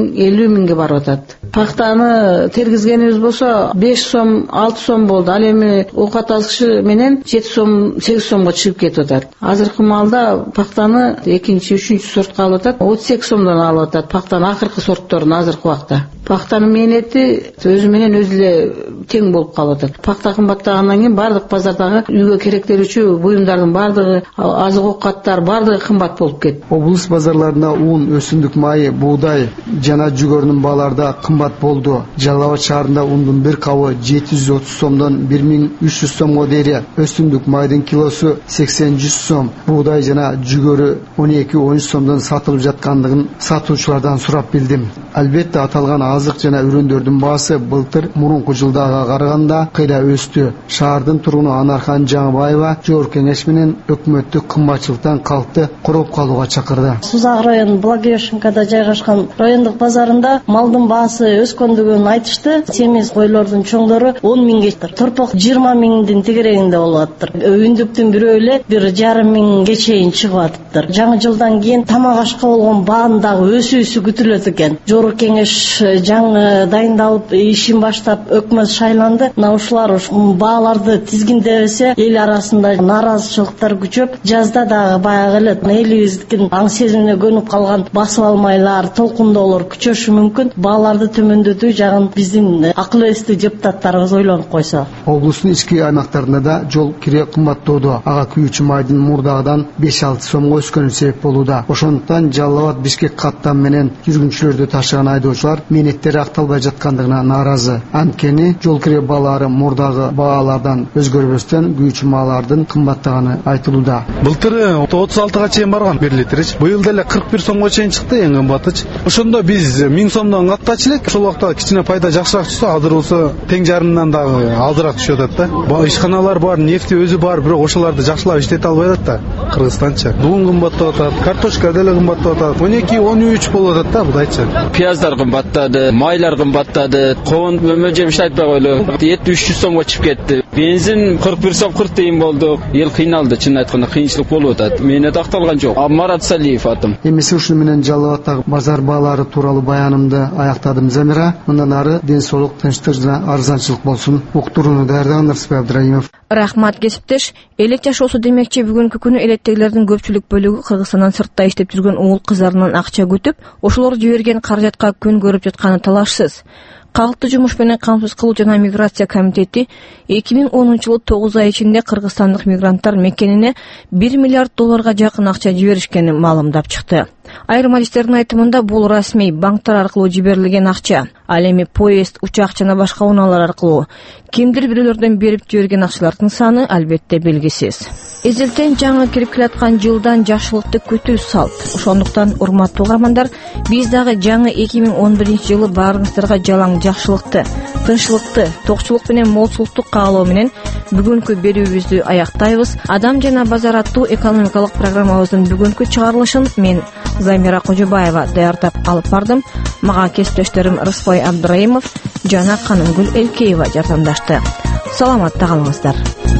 миңге барып атат. Пактаны тергизгенибиз болсо беш сом алты сом болду. Ал эми оокат азышы менен жети сом сегиз сомго чыгып кетип атат. Азыркы маалда пактаны экинчи үчүнчү сортко алып атат. отуз эки сомдон алып атат пактанын акыркы сортторун азыркы убакта. Пактанын мээнети өзү менен өзү эле тең болуп калып атат. Пакта кымбаттагандан кийин бардык базардагы үйгө керектелүүчү буюмдардын бардыгы, азык оокаттар бардыгы кымбат болуп кетти. Облус базарларында ун, өсүмдүк майы, буудай жана жүгөрүнүн баалары кымбат болду. Жалал Абад шаарында ундун бир кабы жети жүз отуз сомдон бир миң үч жүз сомго дейин, өсүмдүк майдын килосу сексен жүз сом, буудай жана жүгөрү он эки он үч сомдон сатылып жаткандыгын сатуучулардан сурап билдим. Албетте аталган азык жана үрөндөрдүн баасы былтыр мурунку жылдага караганда кыйла өстү. Шаардын тургуну Анархан Жаңыбаева Жогорку Кеңеш менен өкмөттүк кымбатчылыктан калкты короп калууга чакырды. Сузак районунун Благовещенкада жайгашкан райондук базарында малдын баасы өскөндүгүн айтышты. Семиз койлордун чоңдору он миңге, торпок жыйырма миңдин тегерегинде болуп атыптыр. Үндүктүн бирөө эле бир жарым миңге чейин чыгып атыптыр. Жаңы жылдан кийин тамак ашка болгон баандагы өсүүсү күтүлөт экен. Жогорку Кеңеш жаңы дайындалып ишин баштап өкмөт шайланды. Мына ушулар бааларды тизгиндебесе эл арасында нааразычылыктар күчөп, жазда дагы баягы эле элибиздин аң сезимине көнүп калган басып алмайлар, толкундоолор күчөшү мүмкүн. Бааларды төмөндөтүү жагын биздин акыл эстүү депутаттарыбыз ойлонуп койсо. Облустун ички аймактарында да жол кире кымбаттоодо. Ага күйүүчү майдын мурдагыдан беш алты сомго өскөнү себеп болууда. Ошондуктан Жалал Абад Бишкек каттам менен жүргүнчүлөрдү ташыган айдоочулар мээнеттери акталбай жаткандыгына нааразы. Анткени жол кире баалары мурдагы баалардан өзгөрбөстөн күйүүчү маалардын кымбаттаганы айтылууда. Былтыр отуз алтыга чейин барган бир литрич. Быйыл деле кырк бир сомго чейин чыкты эң кымбатыч. Ошондо биз миң сомдон каттачы элек. Ошол убакта кичине пайда жакшыраак түшсө, азыр болсо тең жарымдан дагы алдыраак түшүп атат да. Ишканалар бар, нефти өзү бар, бирок ошолорду жакшылап иштете албай атат да. Кыргызстанча. Бугун кымбаттап атат, картошка деле кымбаттап атат. он эки он үч болуп атат да будайчы. Пияздар кымбаттады, майлар кымбаттады, коон мөмө жемиш айтпай койлу. Эт үч жүз сомго чыгып кетти. Бензин кырк бир сом кырк тыйын болду. Эл кыйналды, чын айтканда кыйынчылык болуп атат. Мээнет акталган жок. Марат Салиев атым. Эмесе ушуну менен Жалал Абадтагы базар баалары тууралуу баянымды аяктадым. Замира, мындан ары ден соолук, тынчтык жана арзанчылык болсун. Уктурууну даярдаган Нырсыбай Абдрайымов. Рахмат кесиптеш. Элек жашоосу демекчи бүгүнкү күнү элеттегилердин көпчүлүк бөлүгү Кыргызстандан сыртта иштеп жүргөн уул кыздарынан акча күтүп, ошолор жиберген каражатка күн көрүп жатканы талашсыз. Калктуу жумуш менен камсыз кылуу жана миграция комитети эки миң онунчу жылы тогуз ай ичинде кыргызстандык мигранттар мекенине бир миллиард долларга жакын акча жиберишкенин маалымдап чыкты. Айрым адистердин айтымында бул расмий банктар аркылуу жиберилген акча. Ал эми поезд, учак жана башка унаалар аркылуу кимдир бирөөлөрдөн берип жиберген акчалардын саны албетте белгисиз. Эзелтен жаңы кирип келаткан жылдан жакшылыкты күтүү салт. Ошондуктан урматтуу угармандар, биз дагы жаңы эки миң он биринчи жылы баарыңыздарга жалаң жакшылыкты, тынччылыкты, токчулук менен молчулукту каалоо менен бүгүнкү берүүбүздү аяктайбыз. Адам жана базар аттуу экономикалык программабыздын бүгүнкү чыгарылышын мен Замира Кожобаева даярдап алып бардым. Мага кесиптештерим Рыспай Абдрайымов жана Канымгүл Элкеева жардамдашты. Саламатта калыңыздар.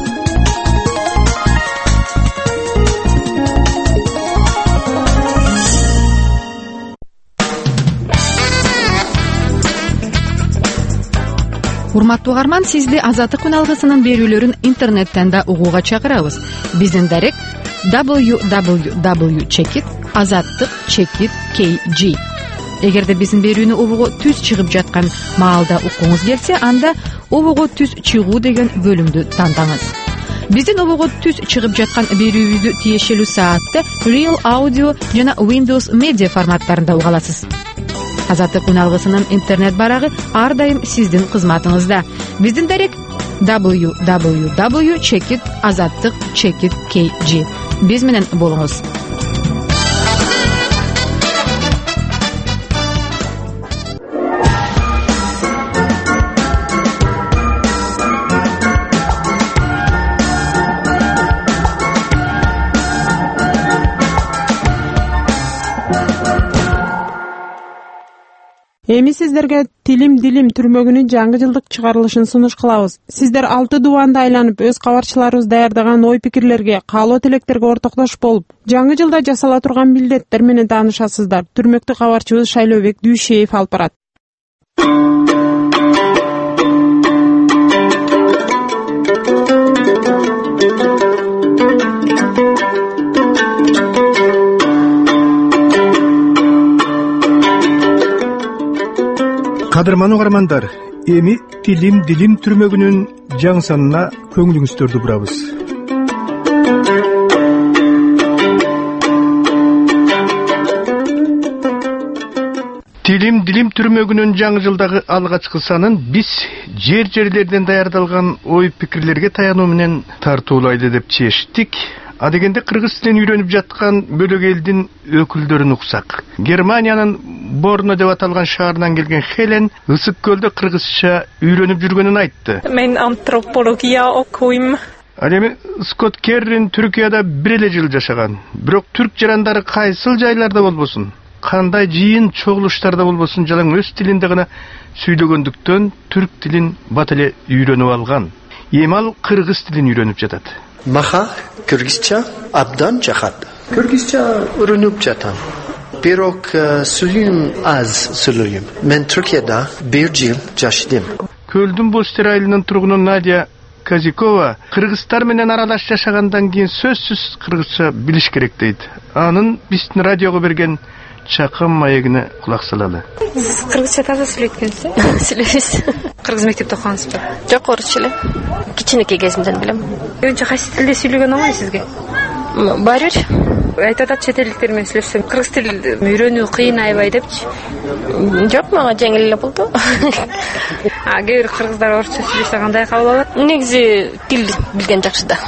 Урматтуу угарман, сизди Азаттык күн алгысынын берүүлөрүн интернеттен да угууга чакырабыз. Биздин дарек дабл ю дабл ю дабл ю чекит азаттык чекит кей джи. Эгерде биздин берүүнү угууга түз чыгып жаткан маалда укуңуз келсе, анда угууга түз чыгуу деген бөлүмдү тандаңыз. Биздин угууга түз чыгып жаткан берүүбүздү тиешелүү саатта Real Audio жана Windows Media форматтарында уга аласыз. Азаттык күн алгысынын интернет барагы ар дайым сиздин кызматыңызда. Биздин дарек дабл ю дабл ю дабл ю чекит азаттык чекит кей джи. Биз менен болуңуз. Эми сиздерге Тилим Дилим түрмөгүнүн жаңы жылдык чыгарылышын сунуш кылабыз. Сиздер алты дубанды айланып өз кабарчыларыбыз даярдаган ой пикирлерге, каалоо тилектерге ортоктош болуп, жаңы жылда жасала турган милдеттер менен таанышасыздар. Түрмөктү кабарчыбыз Шайлообек Дүйшеев алып барат. Кадырман угармандар, эми тилим дилим түрмөгүнүн жаңы санына көңүлүңүздөрдү бурабыз. Тилим дилим түрмөгүнүн жаңы жылдагы алгачкы санын биз жер жерлерден даярдалган ой пикирлерге таянуу менен тартуулайды деп чечтик. А дегенде кыргыз тилин үйрөнүп жаткан бөлөк элдин өкүлдөрүн уксак. Германиянын Борно деп аталган шаарынан келген Хелен ысык көлдө кыргызча үйрөнүп жүргөнүн айтты. Мен антропология окуйм. Ал эми Скотт Керрин Түркияда бир эле жыл жашаган. Бирок түрк жарандары кайсыл жайларда болбосун, кандай жыйын чогулуштарда болбосун жалаң өз тилинде гана сүйлөгөндүктөн түрк тилин бат эле үйрөнүп алган. Эми ал кыргыз тилин үйрөнүп жатат. Маха кыргызча абдан жакат. Кыргызча үйрөнүп жатам. Бирок сүйлөйм аз сүйлөйм. Мен Түркияда бир жыл жашадым. Көлдүн Бостер айылынын тургуну Надя Казикова кыргыздар менен аралаш жашагандан кийин сөзсүз кыргызча билиш керек дейт. Анын биздин радиого берген чакым маегине кулак салалы. Сиз кыргызча таза сүйлөйт экенсиз? Сүйлөйбүз. Кыргыз мектепте окугансызбы? Жок, орусча эле. Кичинекей кезимден билем. Önce кайсы тилде сүйлөгөн оңой сизге? Баары бир. Айтып атат чет элдиктер менен сүйлөшсөм, кыргыз тилин үйрөнүү кыйын аябай депчи. Жок, мага жеңил эле болду. А кээ бир кыргыздар орусча сүйлөсө кандай кабыл алат? Негизи тил билген жакшы да.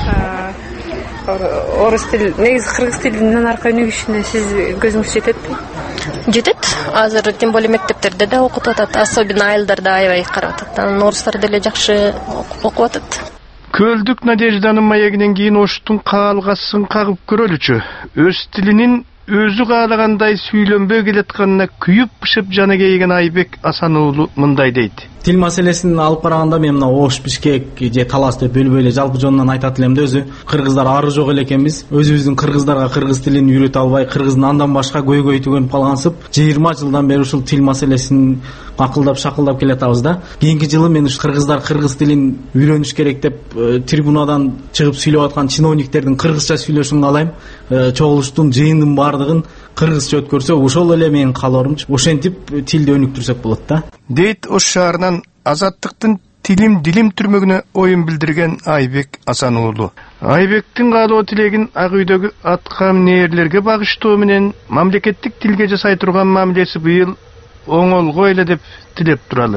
Орус тил, негизи кыргыз тилинен аркы өнүгүшүнө сиз көзүңүз жететпи? Жетет. Азыр тем более мектептерде да окутуп атат, особенно айылдарда аябай карап атат. Анан орустар деле жакшы окуп атат. Көлдүк Надежданын маегинен кийин Оштун каалгасын кагып көрөлүчү. Өз тилинин өзү каалагандай сүйлөнбөй келатканына күйүп бышып жаны кейген Айбек Асан уулу мындай дейт. Тил маселесин алып караганда мен мына Ош, Бишкек же Талас деп бөлбөй эле жалпы жонунан айтат элем да, өзү кыргыздар ары жок эле экенбиз. Өзүбүздүн кыргыздарга кыргыз тилин үйрөтө албай, кыргыздын андан башка көйгөй түгөнүп калгансып, жыйырма жылдан бери ушул тил маселесин акылдап шакылдап келатабыз да. Кийинки жылы мен ушу кыргыздар кыргыз тилин үйрөнүш керек деп трибунадан чыгып сүйлөп аткан чиновниктердин кыргызча сүйлөшүн каалайм. Чогулуштун жыйындын бардыгын кыргызча өткөрсө, ошол эле менин каалоорумчу. Ошентип тилди өнүктүрсөк болот да. Дейт Ош шаарынан Азаттыктын тилим дилим түрмөгүнө оюн билдирген Айбек Асан уулу. Айбектин каалоо тилегин ак үйдөгү атка нээрлерге багыштоо менен мамлекеттик тилге жасай турган мамилеси быйыл оңолго эле деп тилеп туралы.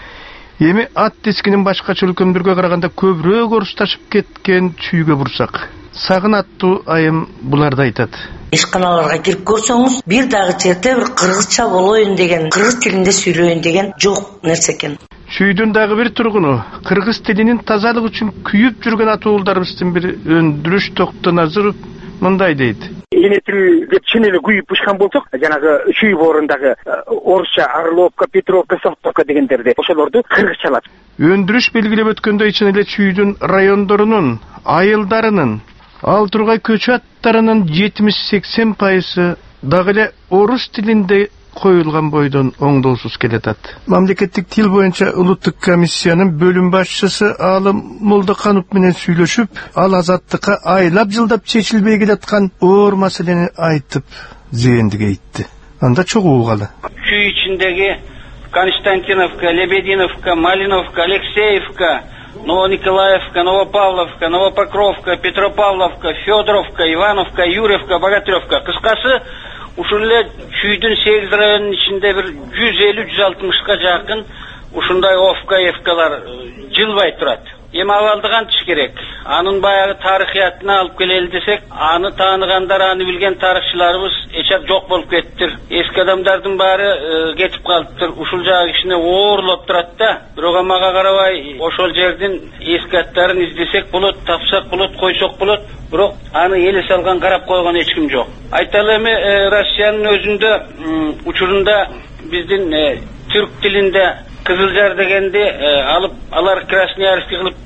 Эми ат дискинин башкача өлкөмдөргө караганда көбүрөөк орусташып кеткен чүйгө бурсак. Сагын аттуу айым буларды айтат. Ишканаларга кирип көрсөңүз, бир дагы жерде бир кыргызча болоюн деген, кыргыз тилинде сүйлөйүн деген жок нерсе экен. Чүйдүн дагы бир тургуну кыргыз тилинин тазалык үчүн күйүп жүргөн атуулдарыбыздын бири Өндүрүш Токтоназыров мындай дейт. Эне тилге чын эле күйүп бышкан болсок, жанагы чүй борундагы орусча Орловка, Петровка, Сохтовка дегендерди ошолорду кыргызчалап. Өндүрүш белгилеп өткөндөй чын эле чүйдүн райондорунун, айылдарынын, ал тургай көчө аттарынын жетимиш сексен пайызы дагы эле орус тилинде коюлган бойдон оңдоосуз келатат. Мамлекеттик тил боюнча улуттук комиссиянын бөлүм башчысы Алым Молдоканов менен сүйлөшүп, ал Азаттыкка айлап жылдап чечилбей келаткан оор маселени айтып, зээндиге айтты. Анда чогуу угалы. Чүй ичиндеги Константиновка, Лебединовка, Малиновка, Алексеевка, Новониколаевка, Новопавловка, Новопокровка, Петропавловка, Федоровка, Ивановка, Юрьевка, Богатыревка. Кыскасы, ушул эле чүйдүн сегиз районунун ичинде бир жүз элүү жүз алтымышка жакын ушундай овка-евкалар жылбай турат. Эми абалды кантыш керек? Анын баягы тарыхиятына алып келели десек, аны тааныгандар, аны билген тарыхчыларыбыз эче жок болуп кеттир. Эски адамдардын баары кетип калыптыр. Ушул жагы кичине оорлоп турат да. Бирок мага карабай, ошол жердин эски аттарын издесек болот, тапсак болот, койсок болот. Бирок аны эле салган, карап койгон эч ким жок. Айталы эми Россиянын өзүндө учурунда биздин түрк тилинде Кызылжар дегенди алып, алар Красноярский кылып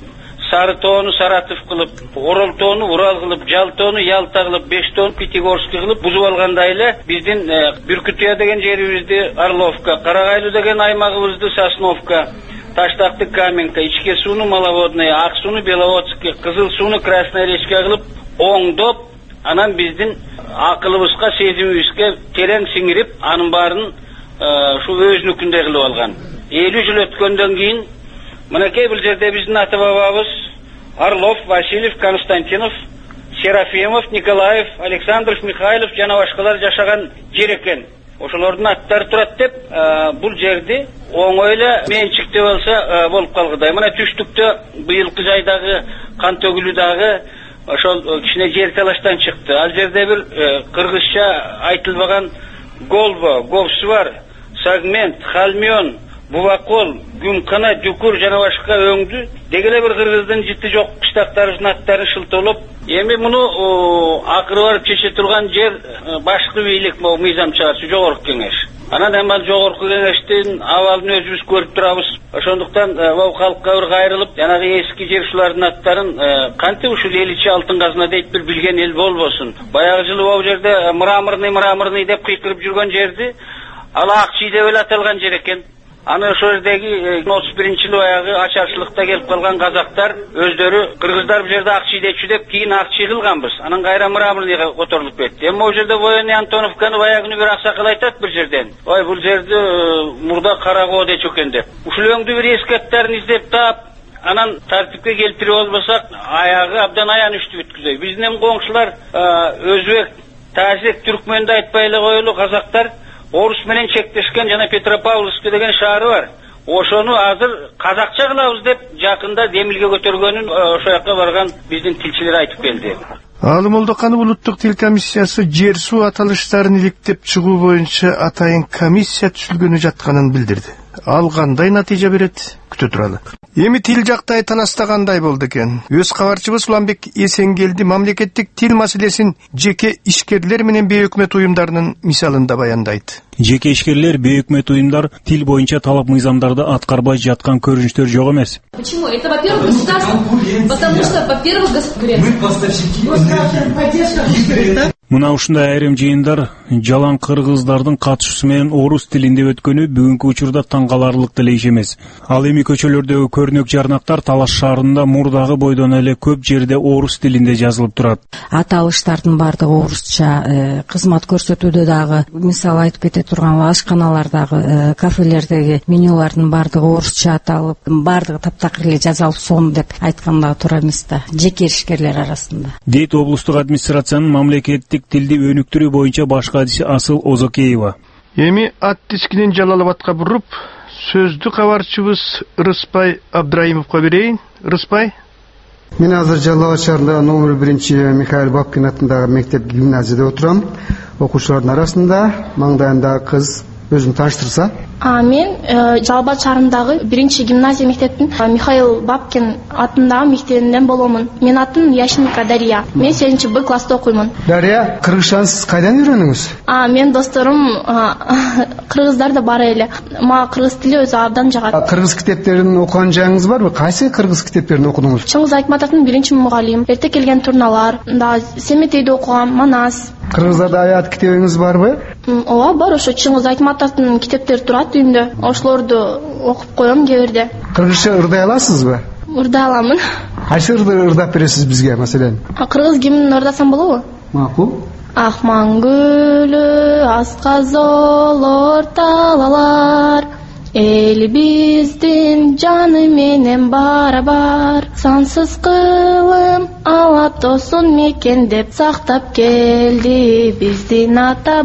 Sarıtoğunu Saratov kılıp, Oroltoğunu Ural kılıp, Jaltoğunu Yalta kılıp, Beştoğunu Pitigorsk kılıp buzup algandayla bizdin e, Bürkütüye degen jeribizdi Arlovka, Karagaylı degen aymağыбызды Sosnovka, Taştaklı Kamenka, içke sunu Malavodnaya, ak sunu Belovodskka, kızıl sunu Krasnaya Rechka kılıp oңдоп, anan bizdin akılыбызга, sezimibizге tereң singirip, anın barın e, şu özünükünde kılıp algan. elүү жыл өткөндөн кийин мынакей бул жерде биздин ата бабабыз Орлов, Васильев, Константинов, Серафимов, Николаев, Александров, Михайлов жана башкалар жашаган жер экен. Ошолордун аттары турат деп, бул жерди оңой эле менчиктеп алса болуп калгыдай. Мына түштүктө быйылкы жайдагы кан төгүлүү дагы ошол кичине жер талаштан чыкты. Ал жерде бир кыргызча айтылбаган голбо, говсу бар, сагмент, халмион, Бувакол, Гүмкана, Дюкур жана башка өңдү дегеле бир кыргыздын жити жок кыштактарынын аттары шылтолуп, эми муну акыры барып чече турган жер башкы бийлик могу мыйзам чыгарчу жогорку кеңеш. Анан эми ал жогорку кеңештин абалын өзүбүз көрүп турабыз. Ошондуктан бул калкка бир кайрылып, жанагы эски жер ушулардын аттарын кантип ушул эл ичи алтын казына дейт бир билген эл болбосун. Баягы жылы бул жерде мраморный мраморный деп кыйкырып жүргөн жерди ал Акчий деп эле аталган жер экен. Аны ошол жердеги отуз биринчи жылы баягы ачарчылыкта келип калган казактар өздөрү кыргыздар бул жерде Акчий дечү деп кийин Акчий кылганбыз. Анан кайра мраморныйга которулуп кетти. Эми могу жерде военный Антоновканы баягыны бир аксакал айтат бир жерден. Ой, бул жерди мурда Карагоо дечү экен деп. Ушул өңдү бир эски аттарын издеп таап, анан тартипке келтирип албасак, аягы абдан аянычтуу бүткүзөй. Биздин эми коңшулар өзбек, тажик, түркмөндү айтпай эле коелу, казактар Орус менен чектешкен жана Петропавловск деген шаары бар. Ошону азыр казакча кылабыз деп жакында демилге көтөргөнүн ошол жака барган биздин тилчилер айтып келди. Алым Молдоканов улуттук тил комиссиясы жер суу аталыштарын иликтеп чыгуу боюнча атайын комиссия түзүлгөнү жатканын билдирди. Ал кандай натыйжа берет? Күтө туралы. Эми тил жактай танастагандай болду экен. Өз кабарчыбыз Уланбек Эсенгелди мамлекеттик тил маселесин жеке ишкерлер менен бейөкмөт уюмдарынын мисалында баяндайт. Жеке ишкерлер, бейөкмөт уюмдар тил боюнча талап мыйзамдарды аткарбай жаткан көрүнүштөр жок эмес. Почему? Это, во-первых, государство. Потому что, во-первых, государство. Мына ушундай айрым жыйындар жалаң кыргыздардын катышуусу менен орус тилинде өткөнү бүгүнкү учурда таң каларлык деле иш эмес. Ал эми көчөлөрдөгү көрүнөк жарнактар Талаш шаарында мурдагы бойдон эле көп жерде орус тилинде жазылып турат. Аталыштардын бардыгы орусча, кызмат көрсөтүүдө дагы, мисалы айтып кете турган ашканалардагы, кафелердеги менюлардын бардыгы орусча аталып, бардыгы таптакыр эле жазалып сонун деп айтканда туура эмес да, жеке ишкерлер арасында. Дейт облустук администрациянын мамлекеттик тилди өнүктүрүү боюнча баш кадиси Асыл Озокеева. Эми ат тискинин Жалалабадка буруп, сөздү кабарчыбыз Рыспай Абдраимовго берейин. Рыспай. Мен азыр Жалалабад шаарында номер биринчи Михаил Бабкин атындагы мектеп гимназияда отурам. Окуучулардын арасында маңдайындагы кыз өзүн тааныштырса. А мен Жалалабад шаарындагы биринчи гимназия мектептин Михаил Бабкин атындагы мектебинен боломун. Мен атым Яшинка Дарья. Мен сегизинчи Б класста окуймун. Дарья, кыргызчаны сиз кайдан үйрөнүңүз? А мен досторум кыргыздар да бар эле. Мага кыргыз тили өзү абдан жагат. Кыргыз китептерин окуган жагыңыз барбы? Кайсы кыргыз китептерин окудуңуз? Чыңгыз Айтматовдун биринчи мугалим, Эрте келген турналар, да Семетейди окугам, Манас. Кыргыздарда аят китебиңиз барбы? Ооба, бар, ошо Чыңгыз Айтматовдун китептери турат үйүндө. Ошолорду окуп коем кээ бирде. Кыргызча ырдай аласызбы? Ырдай аламын. Кайсы ырды ырдап бересиз бизге, маселен? Кыргыз гимнин ырдасам болобу? Макул. Ахман гүлү асказол орталалар, эл биздин жаны менен барабар, сансыз кылым алап тосун мекен деп сактап келди биздин ата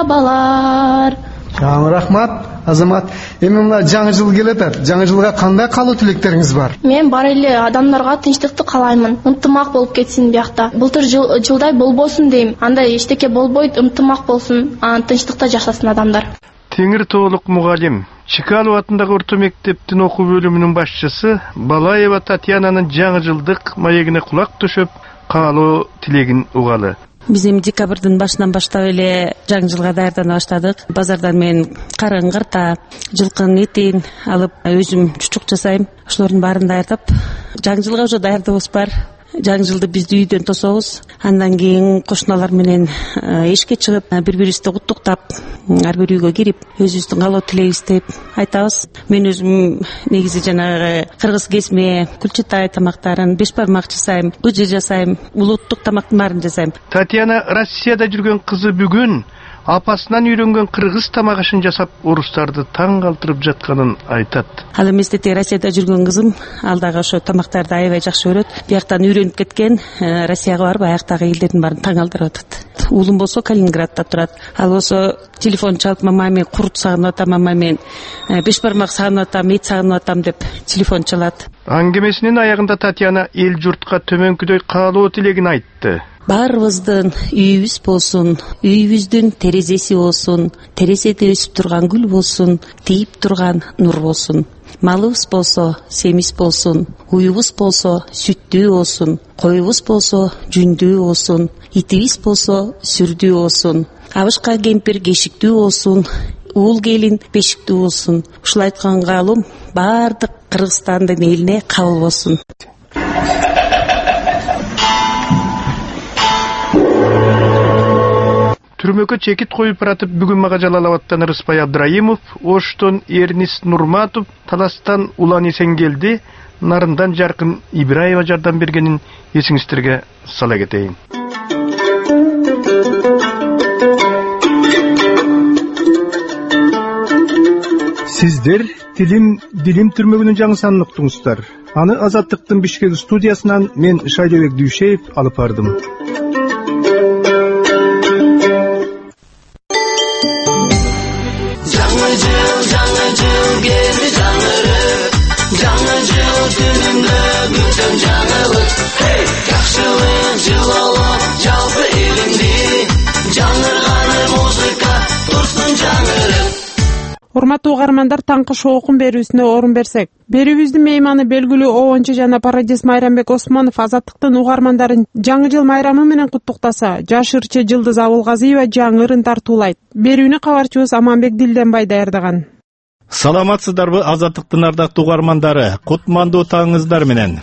бабалар. Чоң рахмат, Азамат. Эми мына жаңы жыл келатат. Жаңы жылга кандай калуу тилектериңиз бар? Мен бар эле адамдарга тынчтыкты каалаймын. Ынтымак болуп кетсин биякта. Былтыр жылдай болбосун дейм. Андай эчтеке болбойт, ынтымак болсун, анан тынчтыкта жашасын адамдар. Теңир Тоолук мугалим, Чекалов атындагы орто мектептин окуу бөлүмүнүн башчысы Балаева Татьянанын жаңы жылдык маегине кулак төшөп, каалоо тилегин угалы. Биз эми декабрдын башынан баштап эле жаңы жылга даярдана баштадык. Базардан мен карын, кырта, жылкынын этин алып өзүм чучук жасайм. Ошолордун баарын даярдап, жаңы жылга уже даярдыгыбыз бар. Жаңы жылды биз үйдөн тособуз. Андан кийин кошуналар менен эшикке чыгып, бири бирибизди куттуктап, ар бир үйгө кирип, өзүбүздүн каалоо тилегибизди айтабыз. Мен өзүм негизи жанагы кыргыз кесме, кулчатай тамактарын, беш бармак жасайм, кыжы жасайм, улуттук тамактын баарын жасайм. Татьяна Россияда жүргөн кызы бүгүн апасынан үйрөнгөн кыргыз тамак ашын жасап, орустарды таң калтырып жатканын айтат. Ал эместе Россияда жүргөн кызым, ал дагы ошо тамактарды аябай жакшы көрөт. Бияктан үйрөнүп кеткен, Россияга барып, аяктагы элдердин баарын таң калтырып атат. Уулум болсо Калининградда турат. Ал болсо телефон чалып, мама мен курт сагынып атам, мама мен беш бармак сагынып атам, эт сагынып атам деп телефон чалат. Аңгемесинин аягында Татьяна эл журтка төмөнкүдөй каалоо тилегин айтты. Баарыбыздын үйүбүз болсун, үйүбүздүн терезеси болсун, терезеде өсүп турган гүл болсун, тийип турган нур болсун. Малыбыз болсо семиз болсун, уюбуз болсо сүттүү болсун, коюбуз болсо жүндүү болсун, итибиз болсо сүрдүү болсун, абышка кемпир кешиктүү болсун, уул келин бешиктүү болсун. Ушул айткан каалоом баардык Кыргызстандын элине кабыл болсун. Түрмөкө чекит коюп баратып, бүгүн мага Жалал Абадтан Рыспай Абдраимов, Оштон Эрнис Нурматов, Таластан Улан Эсенгелди, Нарындан Жаркын Ибраева жардам бергенин эсиңиздерге сала кетейин. Сиздер Тилим Дилим түрмөгүнүн жаңы санын уктуңуздар. Аны Азаттыктын Бишкек студиясынан мен Шайлебек Дүйшеев алып бардым. Урматтуу угармандар, таңкы шоокун берүүсүнө орун берсек. Берүүбүздүн мейманы белгилүү обончу жана пародист Майрамбек Осмонов Азаттыктын угармандарын жаңы жыл майрамы менен куттуктаса, жаш ырчы Жылдыз Абылгазиева жаңы ырын тартуулайт. Берүүнү кабарчыбыз Аманбек Дилденбай даярдаган. Саламатсыздарбы Азаттыктын ардактуу угармандары, кутмандуу таңыңыздар менен.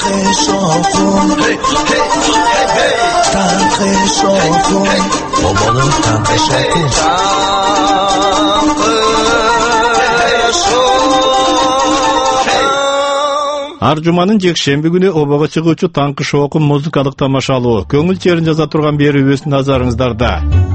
Ар жуманын жекшемби күнү обого чыгуучу таңкы шоокун музыкалык тамашалоо, көңүл черин жаза турган берүүбүздүн назарыңыздарда.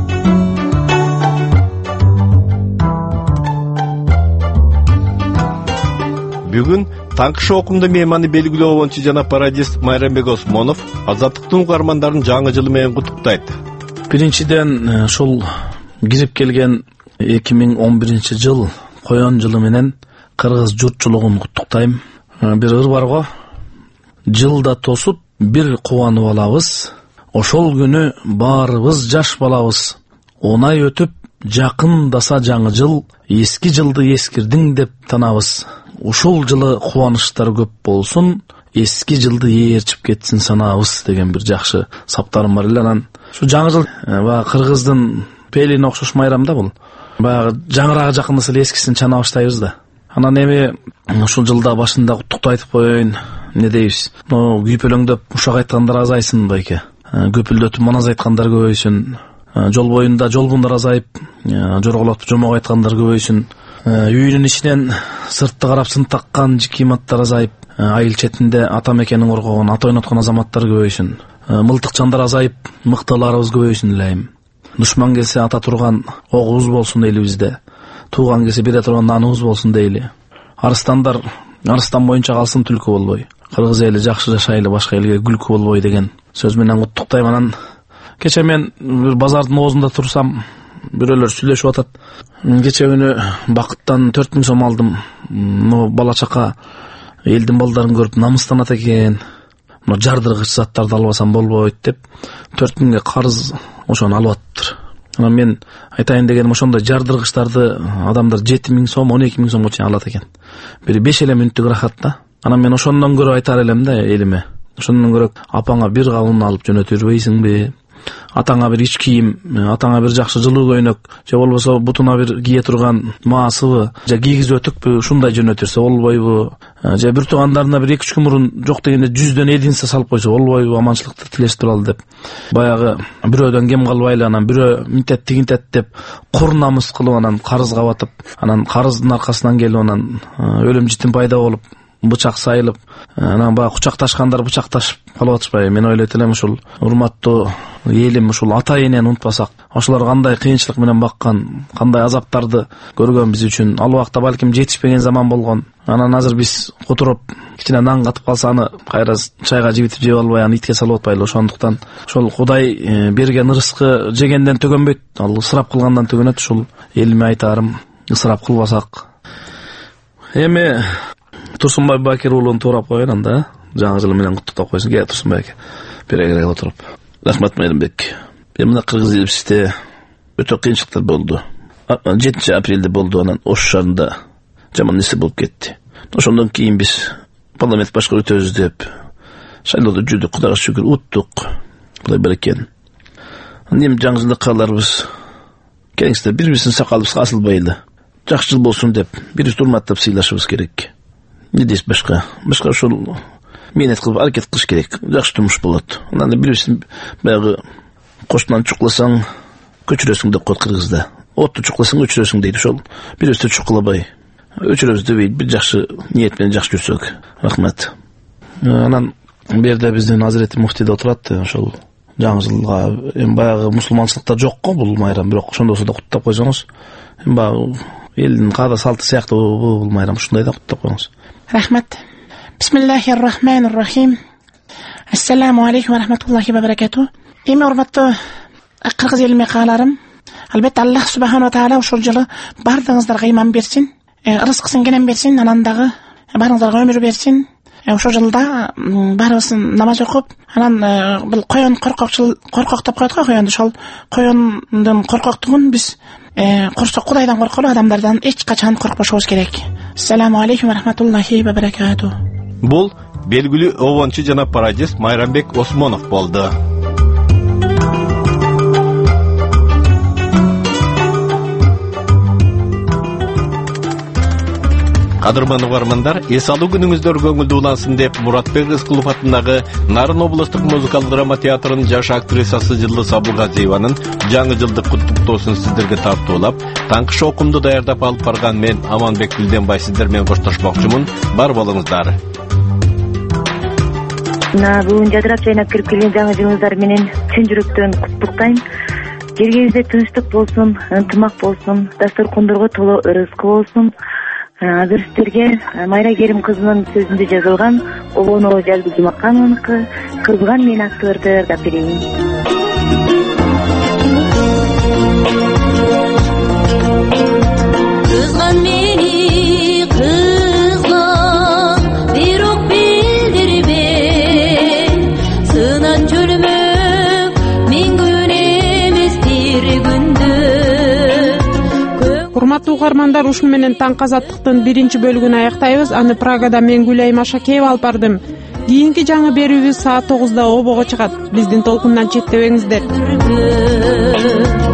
Бүгүн таңкы шоокунда мейманы белгилүү обончу жана пародист Майрамбек Осмонов Азаттыктын угармандарын жаңы жылы менен куттуктайт. Биринчиден, ушул кирип келген эки миң он биринчи жыл коен жылы менен кыргыз журтчулугун куттуктайм. Бир ыр бар го, жылда тосуп бир кубанып алабыз, ошол күнү баарыбыз жаш балабыз. Онай өтүп жакындаса жаңы жыл, эски жылды эскирдиң деп танабыз. Ушул жылы кубанычтар көп болсун, эски жылды ээрчип кетсин санабыз деген бир жакшы саптарым бар эле. Анан ушу жаңы жыл баягы кыргыздын пелине окшош майрам да бул. Баягы жаңыраагы жакындаса эле эскисин чана баштайбыз да. Анан эми ушул жылда башында куттуктуу айтып коеюн, эмне дейбиз? Но күйпөлөңдөп ушак айткандар азайсын байке. Көпүлдөтүп маназ айткандар көбөйсүн. Жол боюнда жолбундар азайып, жорголоп жомок айткандар көбөйсүн. Үйүнүн ичинен сыртты карап сын таккан жикиматтар азайып, айыл четинде ата мекенин коргогон, ата ойноткон азаматтар көбөйсүн. Мылтыкчандар азайып, мыктыларыбыз көбөйсүн элейм. Душман келсе ата турган огубуз болсун элибизде. Тууган келсе бере турган наныбыз болсун дейли. Арыстандар арыстан боюнча калсын, түлкү болбой. Кыргыз эли жакшы жашайлы, башка элге күлкү болбой деген сөз менен куттуктайм. Анан кече мен бир базардын оозунда турсам, бирөөлөр сүйлөшүп атат. Кече күнү бакыттан төрт миң сом алдым. Но бала чака элдин балдарын көрүп намыстанат экен. Мына жардыргыч заттарды албасам болбойт деп төрт миңге карыз ошону алып атыптыр. Анан мен айтайын дегеним, ошондой жардыргычтарды адамдар жети миң сом, он эки миң сомго чейин алат экен. Бири беш эле мүнөттүк рахат да. Анан мен ошондон көрө айтар элем да элиме. Ошондон көрө апаңа бир кабын алып жөнөтүрбөйсүңбү? атаңа бир ич кийим, атаңа бир жакшы жылуу көйнөк же болбосо бутуна бир кие турган маасыбы же кийгизип өтүкпү ушундай жөнөтүрсө болбойбу, же бир туугандарына бир эки үч күн мурун жок дегенде жүздөн единица салып койсо болбойбу, аманчылыкты тилешип туралы деп. Баягы бирөөдөн кем калбайлы, анан бирөө минтет тигинтет деп кур намыс кылып анан карызга батып, анан карыздын аркасынан келип анан өлүм житим пайда болуп, бычак сайылып, анан баягы кучакташкандар бычакташып калып атышпайбы? Мен ойлойт элем ушул урматтуу элим, ушул ата энени унутпасак, ошолор кандай кыйынчылык менен баккан, кандай азаптарды көргөн биз үчүн. Ал убакта балким жетишпеген заман болгон. Анан азыр биз кутуруп кичине нан катып калса аны кайра чайга жибитип жеп албай аны итке салып атпайлы. Ошондуктан ошол Кудай берген ырыскы жегенден төгөнбөйт, ал ысырап кылгандан төгөнөт. Ушул элиме айтарым, ысырап кылбасак. Эми Турсунбай Бакир уулун туурап коеюн анда. Жаңы жыл менен куттуктап койсун. Ке Турсунбай аке. Берегерек отуруп. Рахмат Майрамбек. Мен мына Кыргыз элибизде өтө кыйынчылыктар болду. жетинчи апрелде болду, анан Ош шаарында жаман нерсе болуп кетти. Ошондон кийин биз парламент башкара өтөбүз деп шайлоодо жүрдүк, Кудайга шүгүр, уттук. Кудай берекен. Эми жаңы жылда кааларыбыз келиңиздер, бири-бирибиздин сакалыбызга асылбайлы. Жакшы жыл болсун деп, бири-бирибизди урматтап сыйлашыбыз керек. Не дейсиз башка? Башка ошол мээнет кылып аракет кылыш керек. Жакшы турмуш болот. Анан бири-бирибиздин баягы коштунан чукуласаң көчүрөсүң деп коет кыргызда. Отту чукуласаң өчүрөсүң дейт. Ошол бири-бирибизди чукулабай, өчүрөбүз дебейт, бир жакшы ниет менен жакшы жүрсөк. Рахмат. Анан бу жерде биздин Азирети муфтий да отурат. Ошол жаңы жылга эми баягы мусулманчылыкта жок го бул майрам, бирок ошондо болсо да куттап койсоңуз. Эми баягы элдин каада салты сыяктуу бул майрам, ушундай да куттап коюңуз. Рахмат. Бисмиллахир-рахманир-рахим. Ассаламу алейкум ва рахматуллахи ва баракату. Эми урматтуу кыргыз элиме кааларым, албетте Аллах субхана ва таала ушул жылы бардыгыңыздарга иман берсин, ырыскысын кенен берсин, анан дагы баарыңыздарга өмүр берсин. Ошол жылда баарыбыз намаз окуп, анан бул коен коркокчул коркок деп коет го, коенду ошол коендун коркоктугун биз корсок Кудайдан корколу, адамдардан эч качан коркпошубуз керек. Ассаламу алейкум ва рахматуллахи ва баракату. Бул белгилүү обончу жана пародист Майрамбек Осмонов болду. Кадырман угармандар, эс алуу күнүңүздөр көңүлдүү улансын деп Муратбек Рыскулов атындагы Нарын облустук музыкалык драма театрынын жаш актрисасы Жылдыз Абылгазиеванын жаңы жылдык куттуктоосун сиздерге тартуулап, таңкы шоукумду даярдап алып барган мен Аманбек Билденбай сиздер менен коштошмокчумун. Бар болуңуздар. Мына бүгүн жадырап жайнап кирип келген жаңы жылыңыздар менен чын жүрөктөн куттуктайм. Жергибизде тынчтык болсун, ынтымак болсун, дасторкондорго толо ырыскы болсун. Азыр сиздерге Майра Керим кызынын сөзүндө жазылган Обоно Жалбы Жумакановныкы «Кызган мен аттарды» ырдап берейин. Кызган мени, кызган, бирок билдирбе, сынан чөлмөп, мен күн эмес бир күндө. Урматтуу угармандар, ушун менен таңкы азаттыктын биринчи бөлүгүн аяктайбыз. Аны Прагада мен Гүлайым Ашакеева алып бардым. Кийинки жаңы берүүбүз саат тогузда обого чыгат. Биздин толкундан четтебеңиздер.